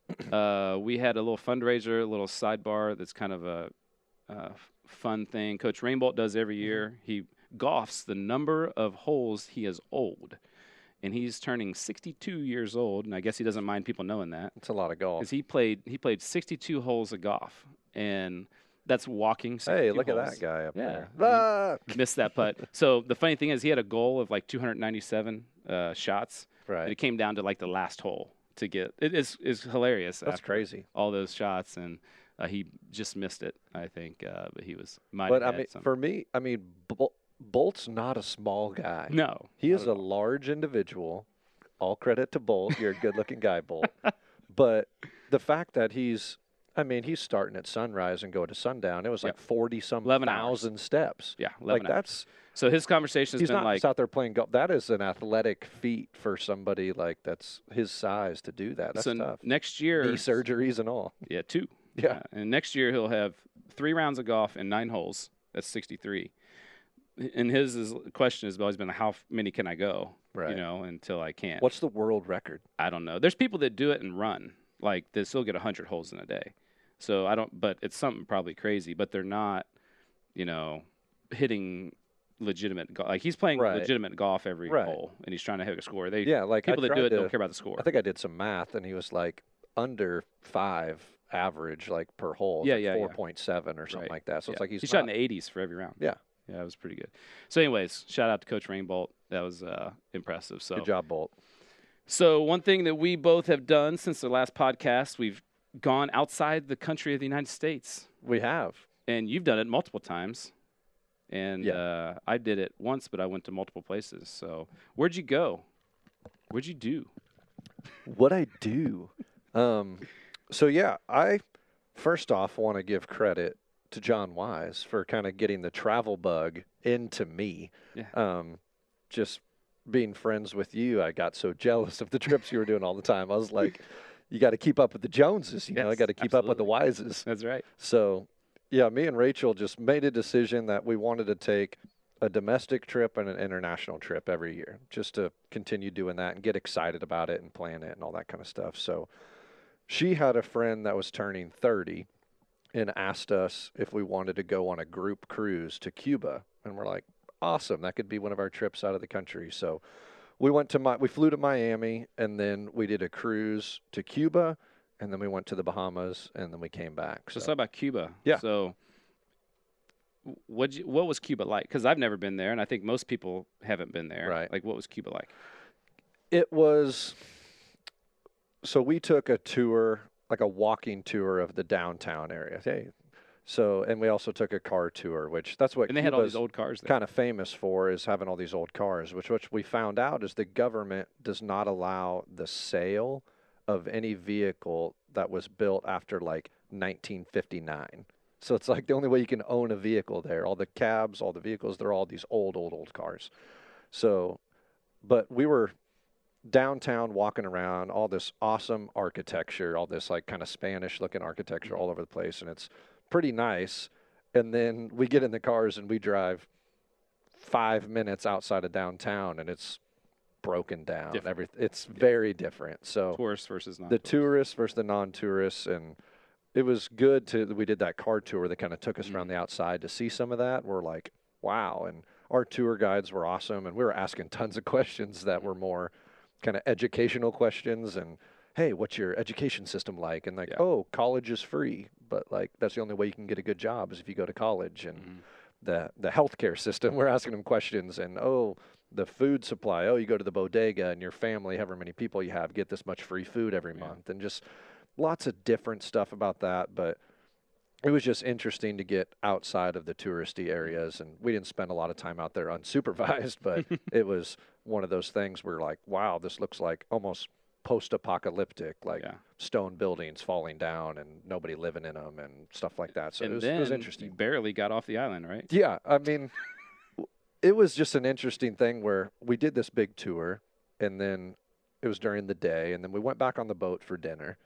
we had a little fundraiser, a little sidebar that's kind of a fun thing. Coach Rainbolt does every year. He golfs the number of holes he has old. And he's turning 62 years old, and I guess he doesn't mind people knowing that. it's a lot of golf. Because he played 62 holes of golf, and that's walking 62 Hey, look holes. at that guy up Yeah. there. Missed that putt. So the funny thing is he had a goal of like 297 shots, and Right. it came down to like the last hole to get. It is hilarious. That's after crazy. all those shots, and he just missed it, I think. But he might But have I had mean, some. for me, I mean, Bolt's not a small guy. No. He not is at a all. large individual. All credit to Bolt. You're a good-looking guy, Bolt. But the fact that he's starting at sunrise and going to sundown. It was like 40-some 11 hours. thousand steps. Yeah, 11 Like hours. that's So his conversation has he's been not like, just out there playing golf. That is an athletic feat for somebody like that's his size to do that. That's so tough. next year, Knee surgeries and all. yeah, 2. Yeah. And next year he'll have 3 rounds of golf and 9 holes. That's 63. And his question has always been, how many can I go? Right. You know, until I can't. What's the world record? I don't know. There's people that do it and run, like they still get 100 holes in a day. So I don't. But it's something probably crazy. But they're not, you know, hitting legitimate golf. Like he's playing Right. legitimate golf every Right. hole, and he's trying to hit a score. Yeah, like People I that do tried it to, don't care about the score. I think I did some math, and he was like under 5 average, like per hole. Yeah, like yeah, yeah. 4.7 or something Right. like that. So it's Yeah. like he's he shot in not- the 80s for every round. Yeah. Yeah, it was pretty good. So, anyways, shout out to Coach Rainbolt. That was impressive. So, Good job, Bolt. So, one thing that we both have done since the last podcast, we've gone outside the country of the United States, We have. and you've done it multiple times. And Yeah. I did it once, but I went to multiple places. So, where'd you go? What'd you do? What I do. So yeah, I first off want to give credit to John Wise for kind of getting the travel bug into me. Yeah. Just being friends with you, I got so jealous of the trips you were doing all the time. I was like, you got to keep up with the Joneses, you know, I Yes, got to keep up with the absolutely. Wises. That's right. So, yeah, me and Rachel just made a decision that we wanted to take a domestic trip and an international trip every year, just to continue doing that and get excited about it and plan it and all that kind of stuff. So, she had a friend that was turning 30 and asked us if we wanted to go on a group cruise to Cuba. And we're like, awesome, that could be one of our trips out of the country. So, we flew to Miami, and then we did a cruise to Cuba, and then we went to the Bahamas, and then we came back. So, let's talk about Cuba. Yeah. So, what was Cuba like? Because I've never been there, and I think most people haven't been there. Right. Like, what was Cuba like? It was, so we took a tour, like a walking tour of the downtown area. Hey, so, and we also took a car tour, which that's what And they had all Cuba's these old cars there. kind of famous for, is having all these old cars, which we found out is the government does not allow the sale of any vehicle that was built after like 1959. So it's like the only way you can own a vehicle there. All the cabs, all the vehicles, they're all these old cars. So, but we were downtown walking around, all this awesome architecture, all this like kind of Spanish looking architecture all over the place, and it's pretty nice. And then we get in the cars and we drive 5 minutes outside of downtown, and it's broken down. Different. It's very different. So Tourists versus non. the tourists versus the non-tourists, and it was good we did that car tour that kind of took us around the outside to see some of that. We're like, wow. And our tour guides were awesome, and we were asking tons of questions that were more kind of educational questions, and hey, what's your education system like? And like, Yeah. oh, college is free, but like that's the only way you can get a good job is if you go to college. And the healthcare system, we're asking them questions, and oh, the food supply, oh, you go to the bodega and your family, however many people you have, get this much free food every month, and just lots of different stuff about that. But it was just interesting to get outside of the touristy areas, and we didn't spend a lot of time out there unsupervised, but it was one of those things where like, wow, this looks like almost post-apocalyptic, like stone buildings falling down and nobody living in them and stuff like that. So And it was then interesting. you barely got off the island, right? Yeah, I mean, it was just an interesting thing where we did this big tour, and then it was during the day, and then we went back on the boat for dinner,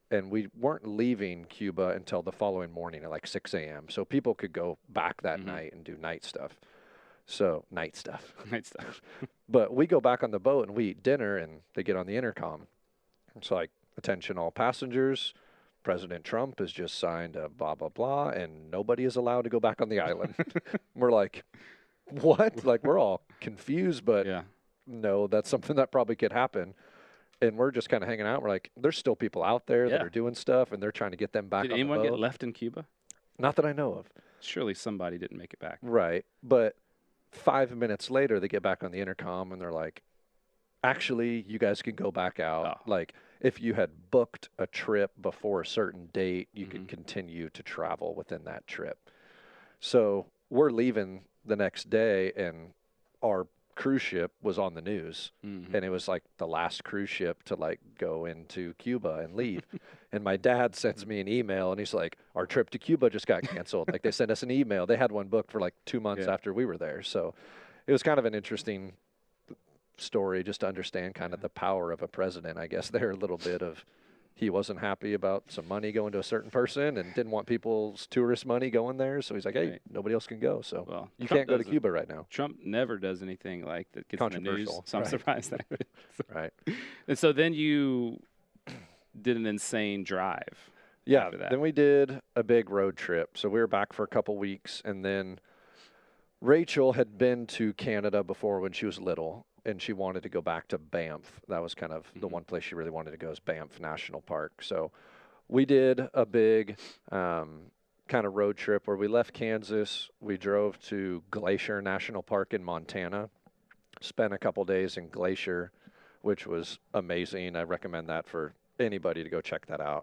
and we weren't leaving Cuba until the following morning at like 6 a.m. So people could go back that night and do night stuff. So night stuff. Night stuff. But we go back on the boat and we eat dinner, and they get on the intercom. It's like, attention all passengers. President Trump has just signed a blah, blah, blah, and nobody is allowed to go back on the island. We're like, what? Like, we're all confused, but Yeah. no, that's something that probably could happen. And we're just kind of hanging out. We're like, there's still people out there that Yeah. are doing stuff, and they're trying to get them back Did on the anyone boat. get left in Cuba? Not that I know of. Surely somebody didn't make it back. Right. But 5 minutes later, they get back on the intercom, and they're like, actually, you guys can go back out. Oh. Like, if you had booked a trip before a certain date, you could continue to travel within that trip. So we're leaving the next day, and our cruise ship was on the news, and it was like the last cruise ship to like go into Cuba and leave. And my dad sends me an email, and he's like, our trip to Cuba just got canceled. Like, they sent us an email. They had one booked for like 2 months after we were there. So it was kind of an interesting story just to understand kind of the power of a president. I guess there a little bit of, he wasn't happy about some money going to a certain person and didn't want people's tourist money going there. So he's like, hey, nobody else can go. So Well, you Trump can't go to doesn't- Cuba right now. Trump never does anything like that gets in the news, Controversial, so I'm right. surprised that. Right. And so then you did an insane drive. Yeah. after that. Then we did a big road trip. So we were back for a couple weeks, and then Rachel had been to Canada before when she was little, and she wanted to go back to Banff. That was kind of the one place she really wanted to go, is Banff National Park. So we did a big kind of road trip where we left Kansas. We drove to Glacier National Park in Montana, spent a couple days in Glacier, which was amazing. I recommend that for anybody to go check that out.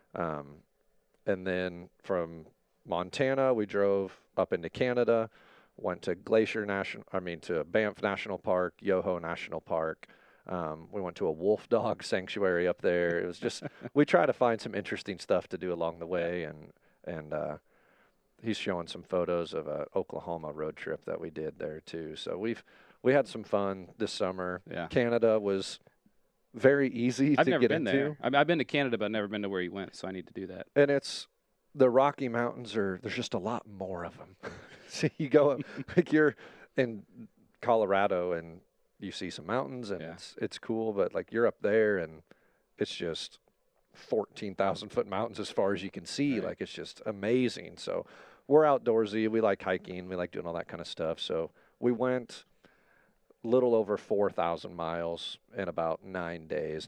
And then from Montana, we drove up into Canada, went to to Banff National Park, Yoho National Park. We went to a wolf dog sanctuary up there. It was just, we try to find some interesting stuff to do along the way. And he's showing some photos of a Oklahoma road trip that we did there too. So we had some fun this summer. Yeah. Canada was very easy I've to never get been into. there. I mean, I've been to Canada, but I've never been to where you went, so I need to do that. And it's, the Rocky Mountains there's just a lot more of them. So you go, like, you're in Colorado and you see some mountains and it's cool, but like you're up there and it's just 14,000 foot mountains as far as you can see. Right. Like, it's just amazing. So we're outdoorsy. We like hiking. We like doing all that kind of stuff. So we went little over 4,000 miles in about 9.5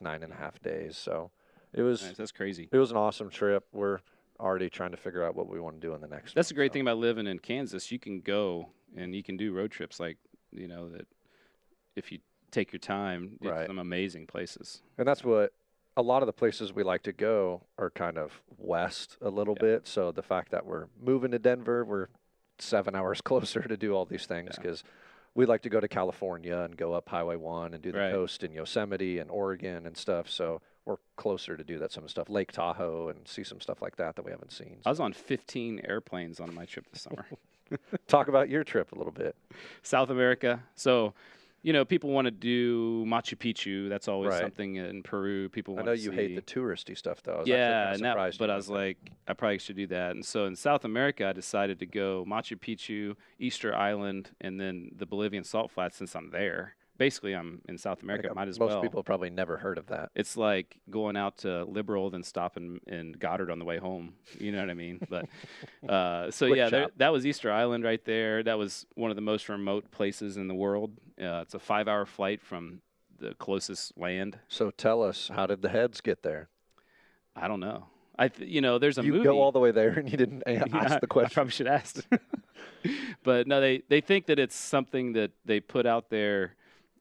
days. So it was, Nice. That's crazy. it was an awesome trip. We're already trying to figure out what we want to do in the next That's one, the great so. thing about living in Kansas. You can go and you can do road trips like, that if you take your time, it's Right. some amazing places. And that's what a lot of the places we like to go are kind of west a little bit. So the fact that we're moving to Denver, we're 7 hours closer to do all these things, because we like to go to California and go up Highway 1 and do the Right. coast in Yosemite and Oregon and stuff. So we're closer to do that some stuff, Lake Tahoe, and see some stuff like that we haven't seen. I was on 15 airplanes on my trip this summer. Talk about your trip a little bit. South America. So, people want to do Machu Picchu. That's always Right. something in Peru. People I want know to you see. hate the touristy stuff, though. I was Yeah, actually and kinda surprised but you I was went there. like, I probably should do that. And so in South America, I decided to go Machu Picchu, Easter Island, and then the Bolivian Salt Flats. Since I'm there, basically I'm in South America. Might as most well. people probably never heard of that. It's like going out to Liberal, then stopping in Goddard on the way home. You know what I mean? But so Quick yeah, shop. that was Easter Island right there. That was one of the most remote places in the world. It's a 5-hour flight from the closest land. So tell us, how did the heads get there? I don't know. There's a You movie. go all the way there and you didn't ask the I question. probably should ask. But no, they think that it's something that they put out there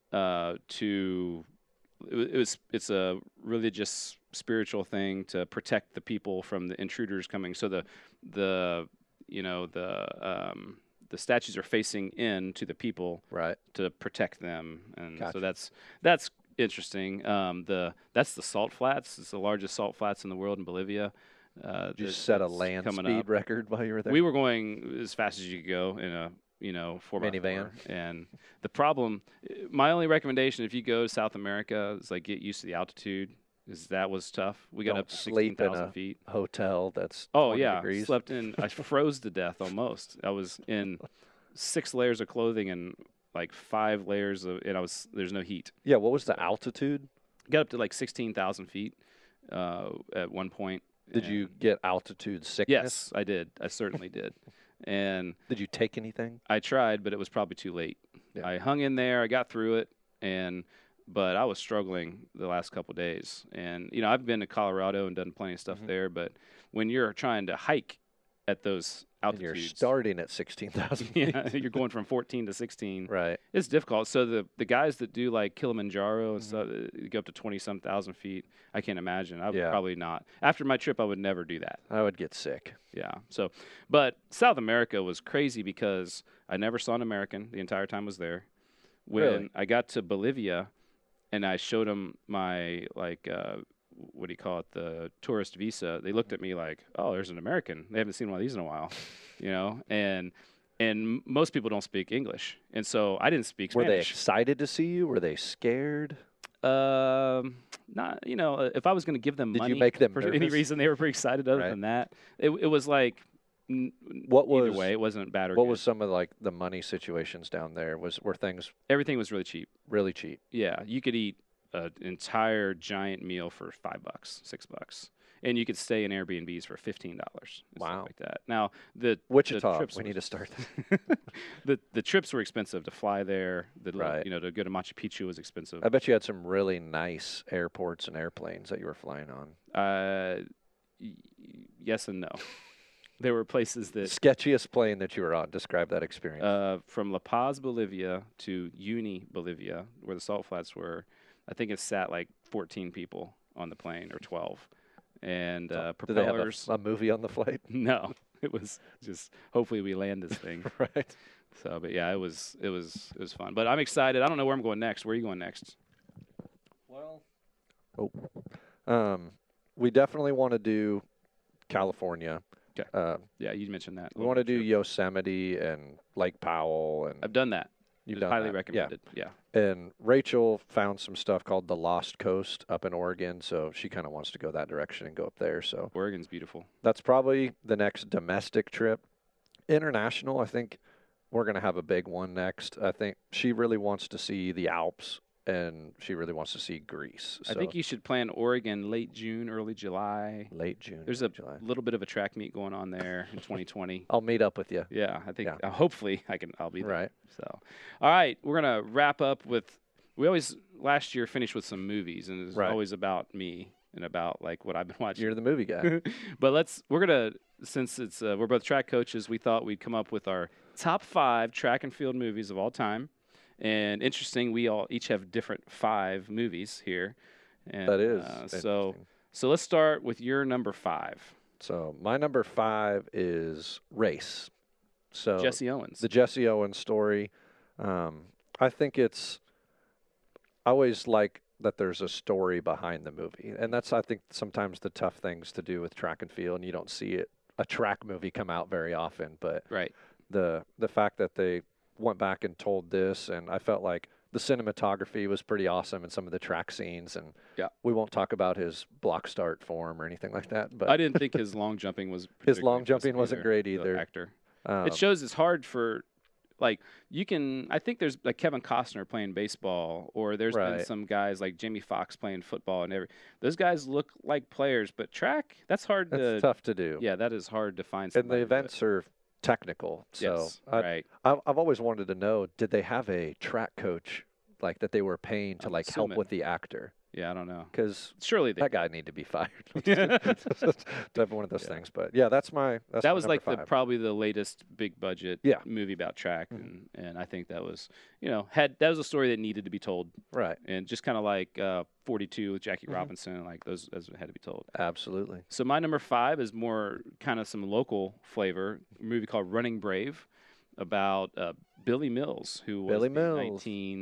it's a religious, spiritual thing to protect the people from the intruders coming. So the statues are facing in to the people Right. to protect them, and Gotcha. so that's interesting. That's the salt flats. It's the largest salt flats in the world in Bolivia. Did you set a that's land coming speed up. record while you were there? We were going as fast as you could go in a 4x4. Minivan. And the problem, my only recommendation if you go to South America is like get used to the altitude. that was tough. We got Don't up to sleep in 16,000 a feet. hotel that's Oh 20 yeah, degrees. slept in. I froze to death almost. I was in 6 layers of clothing and like 5 layers of, and there's no heat. Yeah, what was the altitude? Got up to like 16,000 feet at one point. Did you and- get altitude sickness? Yes, I did. I certainly did. And Did you take anything? I tried, but it was probably too late. Yeah. I hung in there. I got through it, but I was struggling the last couple of days. And I've been to Colorado and done plenty of stuff there. But when you're trying to hike at those And you're altitudes, starting at 16,000 feet. yeah, you're going from 14 to 16. Right. It's difficult. So the guys that do like Kilimanjaro and Mhm. stuff, go up to 20-some thousand feet. I can't imagine. I would Yeah. probably not. After my trip, I would never do that. I would get sick. Yeah. So, but South America was crazy because I never saw an American the entire time I was there. When Really? I got to Bolivia, and I showed them my what do you call it, the tourist visa, they looked at me like, "Oh, there's an American. They haven't seen one of these in a while," And most people don't speak English, and so I didn't speak Were they Spanish. excited to see you? Were they scared? Not, if I was going to give them Did you money make them for any nervous? reason, they were pretty excited. Other Right. than that, it was like What either was way, it wasn't bad or what good. was some of like the money situations down there? Were things Everything was really cheap. really cheap? Yeah, you could eat an entire giant meal for $5, $6, and you could stay in Airbnbs for $15. Wow. Stuff like that. Now the Wichita. trips We was- need to start. the trips were expensive to fly there. Right. To go to Machu Picchu was expensive. I bet you had some really nice airports and airplanes that you were flying on. Yes and no. There were places that Sketchiest plane that you were on. Describe that experience. from La Paz, Bolivia to Uni, Bolivia, where the salt flats were. I think it sat like 14 people on the plane or 12. And Did they have propellers. a movie on the flight? No, it was just hopefully we land this thing. Right. So, but yeah, it was fun. But I'm excited. I don't know where I'm going next. Where are you going next? Well, we definitely want to do California. 'Kay. Yeah, you mentioned that. We want to do Yosemite and Lake Powell, and I've done that. you've It's done highly that. recommended. Yeah. Yeah. And Rachel found some stuff called the Lost Coast up in Oregon, so she kind of wants to go that direction and go up there. So Oregon's beautiful. that's probably the next domestic trip. International, I think we're going to have a big one next. I think she really wants to see the Alps, and she really wants to see Greece. I So think you should plan Oregon late June, early July. late June. There's early a July. little bit of a track meet going on there in 2020. I'll meet up with you. Yeah, I think Yeah. hopefully I'll be there. Right. So, all right, we're gonna wrap up with. We always last year finished with some movies, and it's Right. always about me and about like what I've been watching. You're the movie guy. But we're gonna, since it's we're both track coaches, we thought we'd come up with our top 5 track and field movies of all time. And interesting, we all each have different 5 movies here. And, That is so. interesting. So let's start with your number 5, So my number 5 is Race. So Jesse Owens. the Jesse Owens story. I think I always like that there's a story behind the movie, and that's I think sometimes the tough things to do with track and field, and you don't see a track movie come out very often. But Right. the fact that they went back and told this, and I felt like the cinematography was pretty awesome in some of the track scenes, and Yeah. we won't talk about his block start form or anything like that. But I didn't think his long jumping was. his particularly long jumping impressive wasn't great the either. actor. Um, It shows it's hard for, like, you can. I think there's like Kevin Costner playing baseball, or there's been Right. some guys like Jamie Foxx playing football, and those guys look like players, but track that's hard that's to. tough to do. Yeah, that is hard to find. And somebody the to do it. events are technical. So Yes, right. I've always wanted to know, did they have a track coach like that they were paying to I'm like help assuming. with the actor? Yeah, I don't know. Because Surely they. that guy need to be fired. Yeah. Definitely one of those Yeah. things. But yeah, that's my That was number like 5. probably the latest big budget Yeah. movie about track, Mhm. and I think that was that was a story that needed to be told, Right. and just kind of like 42 with Jackie Mhm. Robinson, like those had to be told. Absolutely. So my number 5 is more kind of some local flavor, a movie called Running Brave, about Billy Mills, who was Billy the Mills.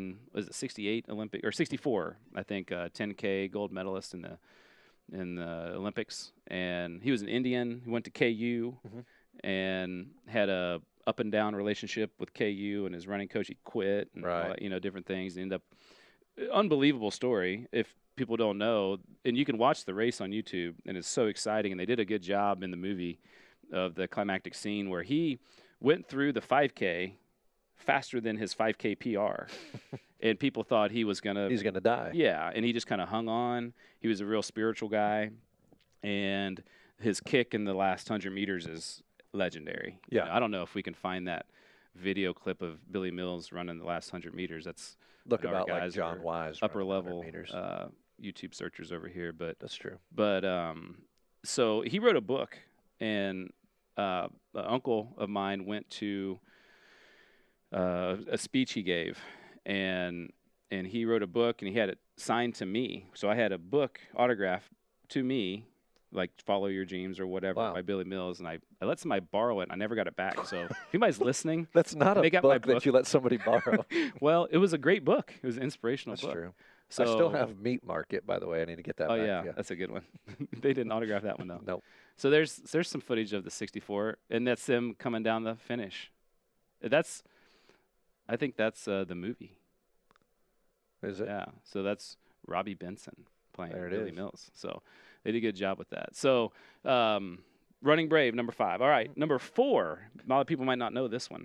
68 Olympic or 64, I think, 10K gold medalist in the Olympics, and he was an Indian. He went to KU Mhm. and had a up and down relationship with KU, and his running coach he quit, and all Right. that, different things. And ended up unbelievable story. If people don't know, and you can watch the race on YouTube, and it's so exciting. And they did a good job in the movie of the climactic scene where he went through the 5K faster than his 5K PR, and people thought he was gonna He's gonna die. yeah, and he just kind of hung on. He was a real spiritual guy, and his kick in the last 100 meters is legendary. Yeah. I don't know if we can find that video clip of Billy Mills running the last 100 meters. That's Look our about like guys John are Wise. upper running 100 level meters. YouTube searchers over here, but That's true. so he wrote a book, and an uncle of mine went to a speech he gave, and he wrote a book, and he had it signed to me. So I had a book autographed to me, like Follow Your Dreams or whatever Wow. by Billy Mills, and I let somebody borrow it. And I never got it back. So if anybody's listening, That's not They a got my book that book. you let somebody borrow. well, it was a great book. It was an inspirational That's book. true. So I still have Meat Market, by the way. I need to get that Oh back. yeah, that's a good one. They didn't autograph that one though. Nope. So there's some footage of the 64, and that's them coming down the finish. I think that's the movie. Is it? Yeah. So that's Robbie Benson playing There it Billy is. Mills. So they did a good job with that. So Running Brave, number 5. All right, number 4. A lot of people might not know this one.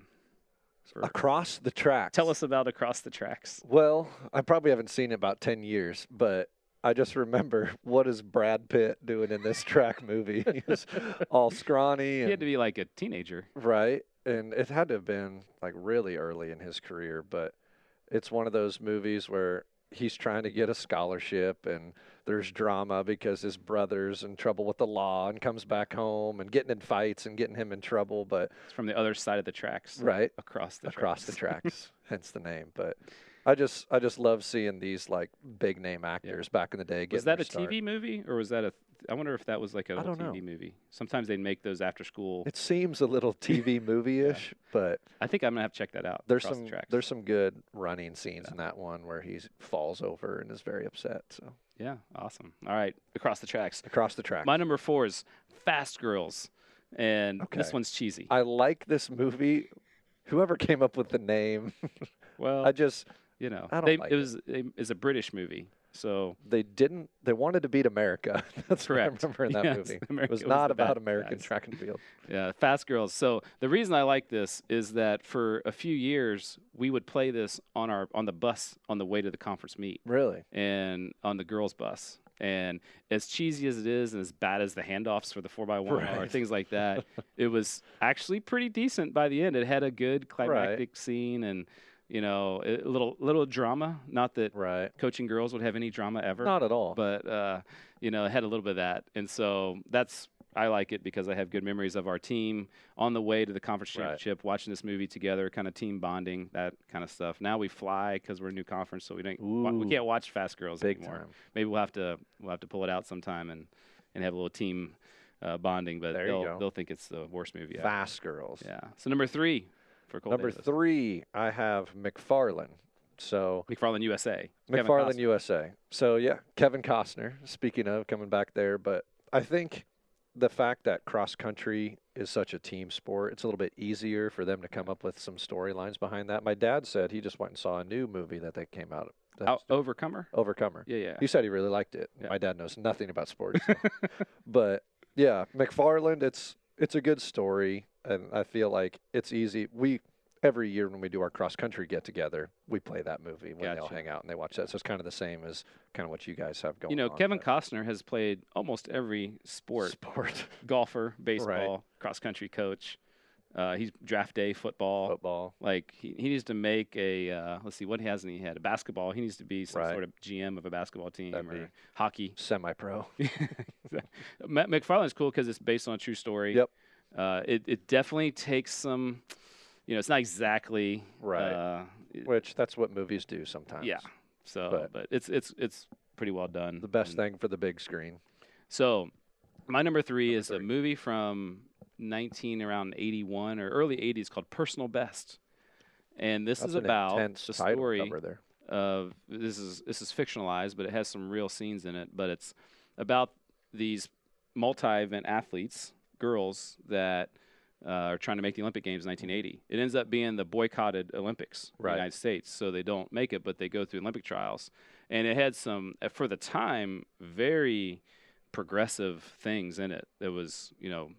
Across the Tracks. Tell us about Across the Tracks. Well, I probably haven't seen it about 10 years, but I just remember what is Brad Pitt doing in this track movie. He was all scrawny. He And, had to be like a teenager. right. And it had to have been like really early in his career, but it's one of those movies where he's trying to get a scholarship and there's drama because his brother's in trouble with the law and comes back home and getting in fights and getting him in trouble. But It's from the other side of the tracks. right. Across the Across the tracks. tracks, hence the name. But I just love seeing these like big name actors back in the day. Was getting that their a start. TV movie, or was that I wonder if that was like a I don't know. TV movie. Sometimes they'd make those after school. It seems a little TV movie-ish, but I think I'm gonna have to check that out. there's Across some the Tracks. there's some good running scenes in that one where he falls over and is very upset. So Yeah, awesome. All right, Across the Tracks. Across the Tracks. My number 4 is Fast Girls, and this Okay. one's cheesy. I like this movie. Whoever came up with the name, Well, I just you know, I don't like it's a British movie, so they wanted to beat America. That's correct. what I remember in that Yes, movie. America It was was not the bad about American guys. track and field. Yeah, Fast Girls. So the reason I like this is that for a few years we would play this on the bus on the way to the conference meet, Really? and on the girls' bus. And as cheesy as it is, and as bad as the handoffs for the 4x1 or Right. things like that, it was actually pretty decent by the end. It had a good climactic scene, and a little drama. Not that Right. coaching girls would have any drama ever, Not at all. but it had a little bit of that. And so I like it because I have good memories of our team on the way to the conference Right. championship, watching this movie together, kind of team bonding, that kind of stuff. Now we fly because we're a new conference, so we Ooh. can't watch Fast Girls Big anymore. time. Maybe we'll have to pull it out sometime and have a little team bonding. But There you go. they'll think it's the worst movie ever. Fast Girls. Yeah. So number 3 for Cole Number Davis. 3, I have McFarlane. So McFarlane USA. Kevin McFarlane Costner. USA. So yeah, Kevin Costner. Speaking of coming back there, but I think the fact that cross country is such a team sport, it's a little bit easier for them to come up with some storylines behind that. My dad said he just went and saw a new movie that they came out. Overcomer. Overcomer. Yeah. He said he really liked it. Yeah. My dad knows nothing about sports, so. But yeah, McFarland. It's a good story, and I feel like it's easy. Every year when we do our cross country get together, we play that movie when they all Gotcha. hang out and they watch that. So it's kind of the same as kind of what you guys have going. on. Kevin but- Costner has played almost every sport: golfer, baseball, cross country coach. He's draft day football. Like he needs to make a let's see, what hasn't he had? A basketball. He needs to be some Right. sort of GM of a basketball team That'd be or hockey. Semi-pro. McFarlane's cool because it's based on a true story. Yep. It definitely takes some. It's not exactly Right. Which that's what movies do sometimes. Yeah. So, but it's pretty well done. The best And thing for the big screen. So, my number 3 is a 3. movie from around 81 or early 80s called Personal Best, and this That's is an about intense the title story cover there. of this is fictionalized, but it has some real scenes in it. But it's about these multi-event athletes, girls that are trying to make the Olympic Games in 1980. It ends up being the boycotted Olympics in the Right. United States, so they don't make it, but they go through Olympic trials. And it had some, for the time, very progressive things in it. There was,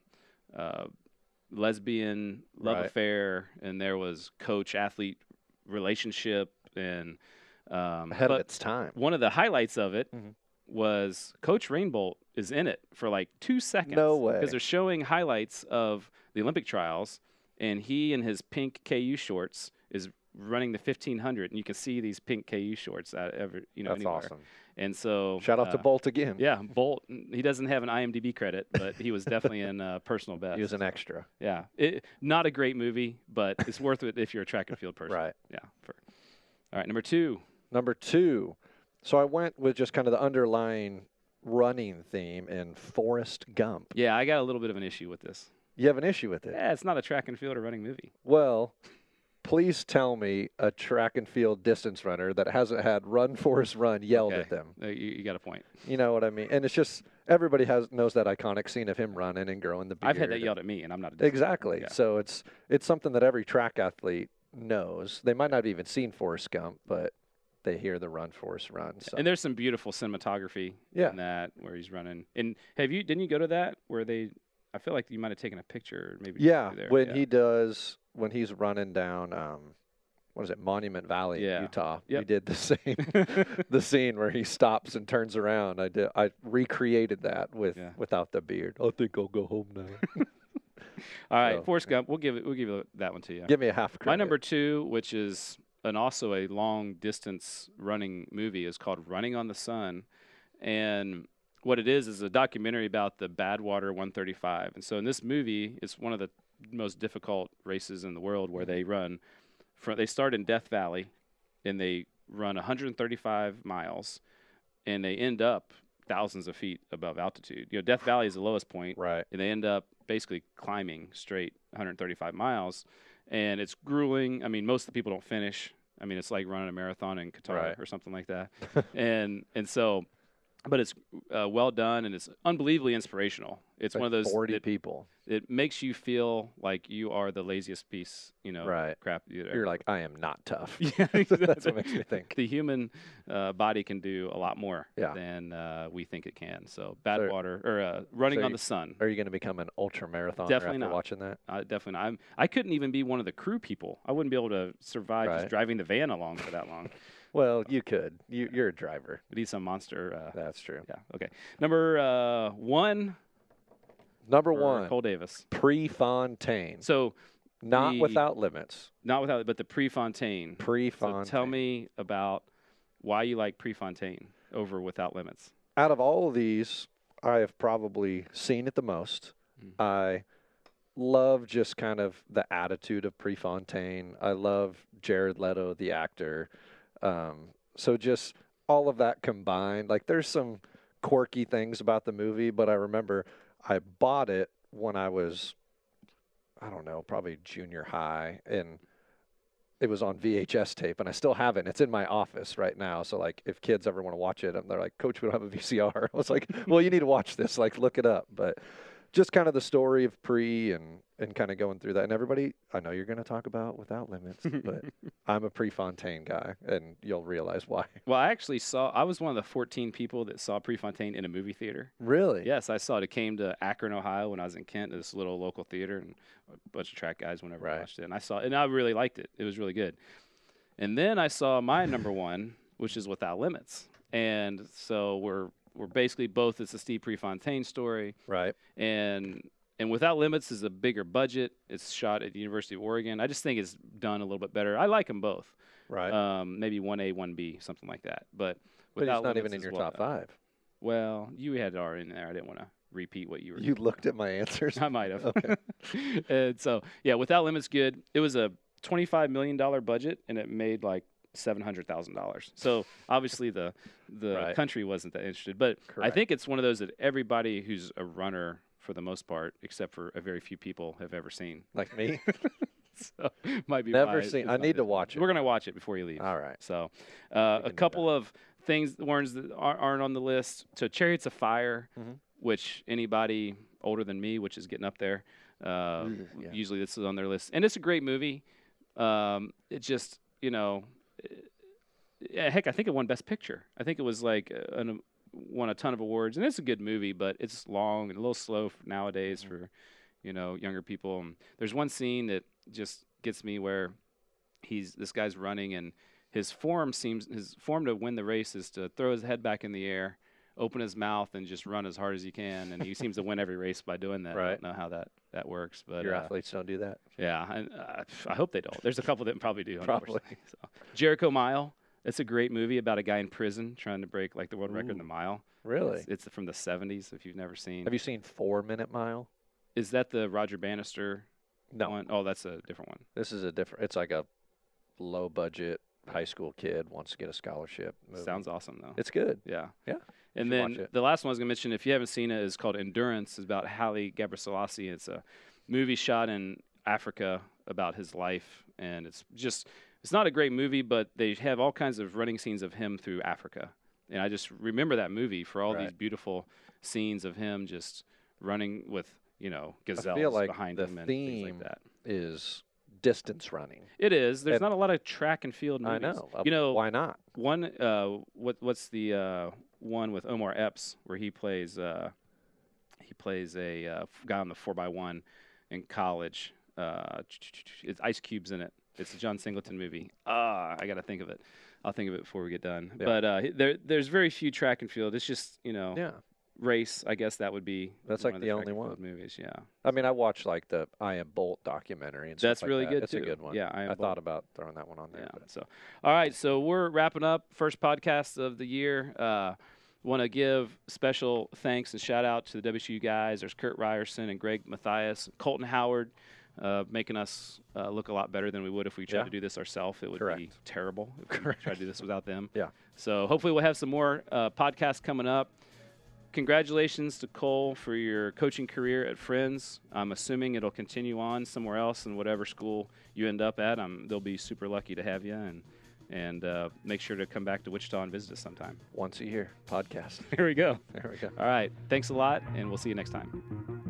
lesbian love Right. affair, and there was coach-athlete relationship, and Ahead of but its time. one of the highlights of it Mhm. was Coach Rainbolt is in it for like 2 seconds. No way. Because they're showing highlights of the Olympic trials, and he in his pink KU shorts is running the 1500, and you can see these pink KU shorts That's anywhere. awesome. And so Shout out to Bolt again. Yeah, Bolt. He doesn't have an IMDb credit, but he was definitely in personal best. He was an extra. Yeah, not a great movie, but it's worth it if you're a track and field person. Right. Yeah. All right, number 2. Number 2. So I went with just kind of the underlying running theme in Forrest Gump. Yeah, I got a little bit of an issue with this. You have an issue with it? Yeah, it's not a track and field or running movie. Well, please tell me a track and field distance runner that hasn't had Run, Forrest, Run yelled Okay. at them. You got a point. You know what I mean? And it's just everybody knows that iconic scene of him running and growing the beard. I've had that and- yelled at me, and I'm not a distance Exactly. runner. Yeah. So it's something that every track athlete knows. They might not have even seen Forrest Gump, but they hear the Run, Forrest, Run. So. And there's some beautiful cinematography Yeah. in that where he's running. And didn't you go to that where I feel like you might have taken a picture maybe. Yeah, there. when Yeah. when he's running down, what is it, Monument Valley, Yeah. Utah. Yep. We did the same, the scene where he stops and turns around. I recreated that without the beard. I think I'll go home now. All right, So, Forrest Gump. We'll give that one to you. Give me a half credit. My number 2, which is also a long distance running movie, is called Running on the Sun, and what it is a documentary about the Badwater 135. And so in this movie, it's one of the most difficult races in the world where they run. They start in Death Valley, and they run 135 miles, and they end up thousands of feet above altitude. Death Valley is the lowest point, Right. and they end up basically climbing straight 135 miles, and it's grueling. I mean, most of the people don't finish. I mean, it's like running a marathon in Qatar Right. or something like that, and so. But it's well done, and it's unbelievably inspirational. It's Like one of those 40 people. It makes you feel like you are the laziest piece, Right. crap. You're like, I am not tough. Yeah, That's what makes me think. The human body can do a lot more Yeah. than we think it can. So Badwater or Running so on the Sun. Are you going to become an ultra marathoner Definitely after not. watching that? Definitely not. I couldn't even be one of the crew people. I wouldn't be able to survive just Right. driving the van along for that long. Well, you could. You're a driver. We need some monster. That's true. Yeah. Okay. Number 1. Number for 1, Cole Davis. Prefontaine. So Not the- without limits. not without, but the Prefontaine. Prefontaine. So tell me about why you like Prefontaine over Without Limits. Out of all of these, I have probably seen it the most. I love just kind of the attitude of Prefontaine. I love Jared Leto, the actor. So just all of that combined, like there's some quirky things about the movie, but I remember I bought it when I was, I don't know, probably junior high, and it was on VHS tape, and I still have it. It's in my office right now. So like, if kids ever want to watch it, and they're like, "Coach, we don't have a VCR." I was like, "Well, you need to watch this. Like, look it up." But just kind of the story of Pre and kind of going through that. And everybody, I know you're going to talk about Without Limits, but I'm a Prefontaine guy, and you'll realize why. Well, I was one of the 14 people that saw Prefontaine in a movie theater. Really? Yes, I saw it. It came to Akron, Ohio when I was in Kent, this little local theater, and a bunch of track guys whenever I Right. watched it. And I saw it, and I really liked it. It was really good. And then I saw my number 1, which is Without Limits. And so we're basically both, it's a Steve Prefontaine story. Right. And Without Limits is a bigger budget. It's shot at the University of Oregon. I just think it's done a little bit better. I like them both. Right. Maybe 1A, 1B, something like that. But But Without he's not Limits even in is your well top done. 5. Well, you had it already in there. I didn't want to repeat what you were. You looked at my answers. I might have. Okay. And so, yeah, Without Limits, good. It was a $25 million budget, and it made like $700,000. So obviously the Right. country wasn't that interested. But I Correct. think it's one of those that everybody who's a runner, for the most part, except for a very few people, have ever seen. Like me? So might be Never why seen. it's I not need to this- watch it. We're gonna watch it before you leave. All right. So can a do couple of things, Warrens, that aren't on the list. So Chariots of Fire, Mhm. which anybody older than me, which is getting up there, Yeah. Usually this is on their list, and it's a great movie. It just, heck, I think it won Best Picture. I think it was like won a ton of awards, and it's a good movie, but it's long and a little slow nowadays for, younger people. And there's one scene that just gets me where this guy's running, and his form to win the race is to throw his head back in the air, open his mouth, and just run as hard as he can. And he seems to win every race by doing that. Right. I don't know how that works, but Your athletes don't do that. yeah, and I hope they don't. There's a couple that probably do. Probably. So. Jericho Mile. It's a great movie about a guy in prison trying to break like the world record in the mile. Really? It's from the 70s. If you've never seen. Have you seen 4 Minute Mile? Is that the Roger Bannister No. one? Oh, that's a different one. This is a different. It's like a low budget high school kid wants to get a scholarship movie. Sounds awesome though. It's good. Yeah. Yeah. And should then watch it. the last one I was gonna mention, if you haven't seen it, is called Endurance. It's about Haile Gebrselassie. It's a movie shot in Africa about his life, and it's not a great movie, but they have all kinds of running scenes of him through Africa. And I just remember that movie for all these beautiful scenes of him just running with, gazelles like behind the him and things like theme that. Is distance running. It is. There's And- not a lot of track and field movies. I know. Why not? One, what's the one with Omar Epps where he plays a guy on the 4x1 in college. It's Ice Cube's in it. It's a John Singleton movie. I got to think of it. I'll think of it before we get done. Yeah. But there's very few track and field. It's just, Yeah. race. I guess that would be. That's one like of the track only and one. field movies. Yeah. I mean, I watched like the I Am Bolt documentary and stuff That's like really that. good It's too. a good one. Yeah, I thought about throwing that one on there. Yeah. But So, all right. So we're wrapping up first podcast of the year. Want to give special thanks and shout out to the WSU guys. There's Kurt Ryerson and Greg Matthias, Colton Howard, making us look a lot better than we would if we tried Yeah. to do this ourselves. It would Correct. be terrible if we tried to do this without them. Yeah. So hopefully we'll have some more podcasts coming up. Congratulations to Cole for your coaching career at Friends. I'm assuming it'll continue on somewhere else in whatever school you end up at. They'll be super lucky to have you, and make sure to come back to Wichita and visit us sometime. once a year podcast. Here we go. There we go. All right. Thanks a lot, and we'll see you next time.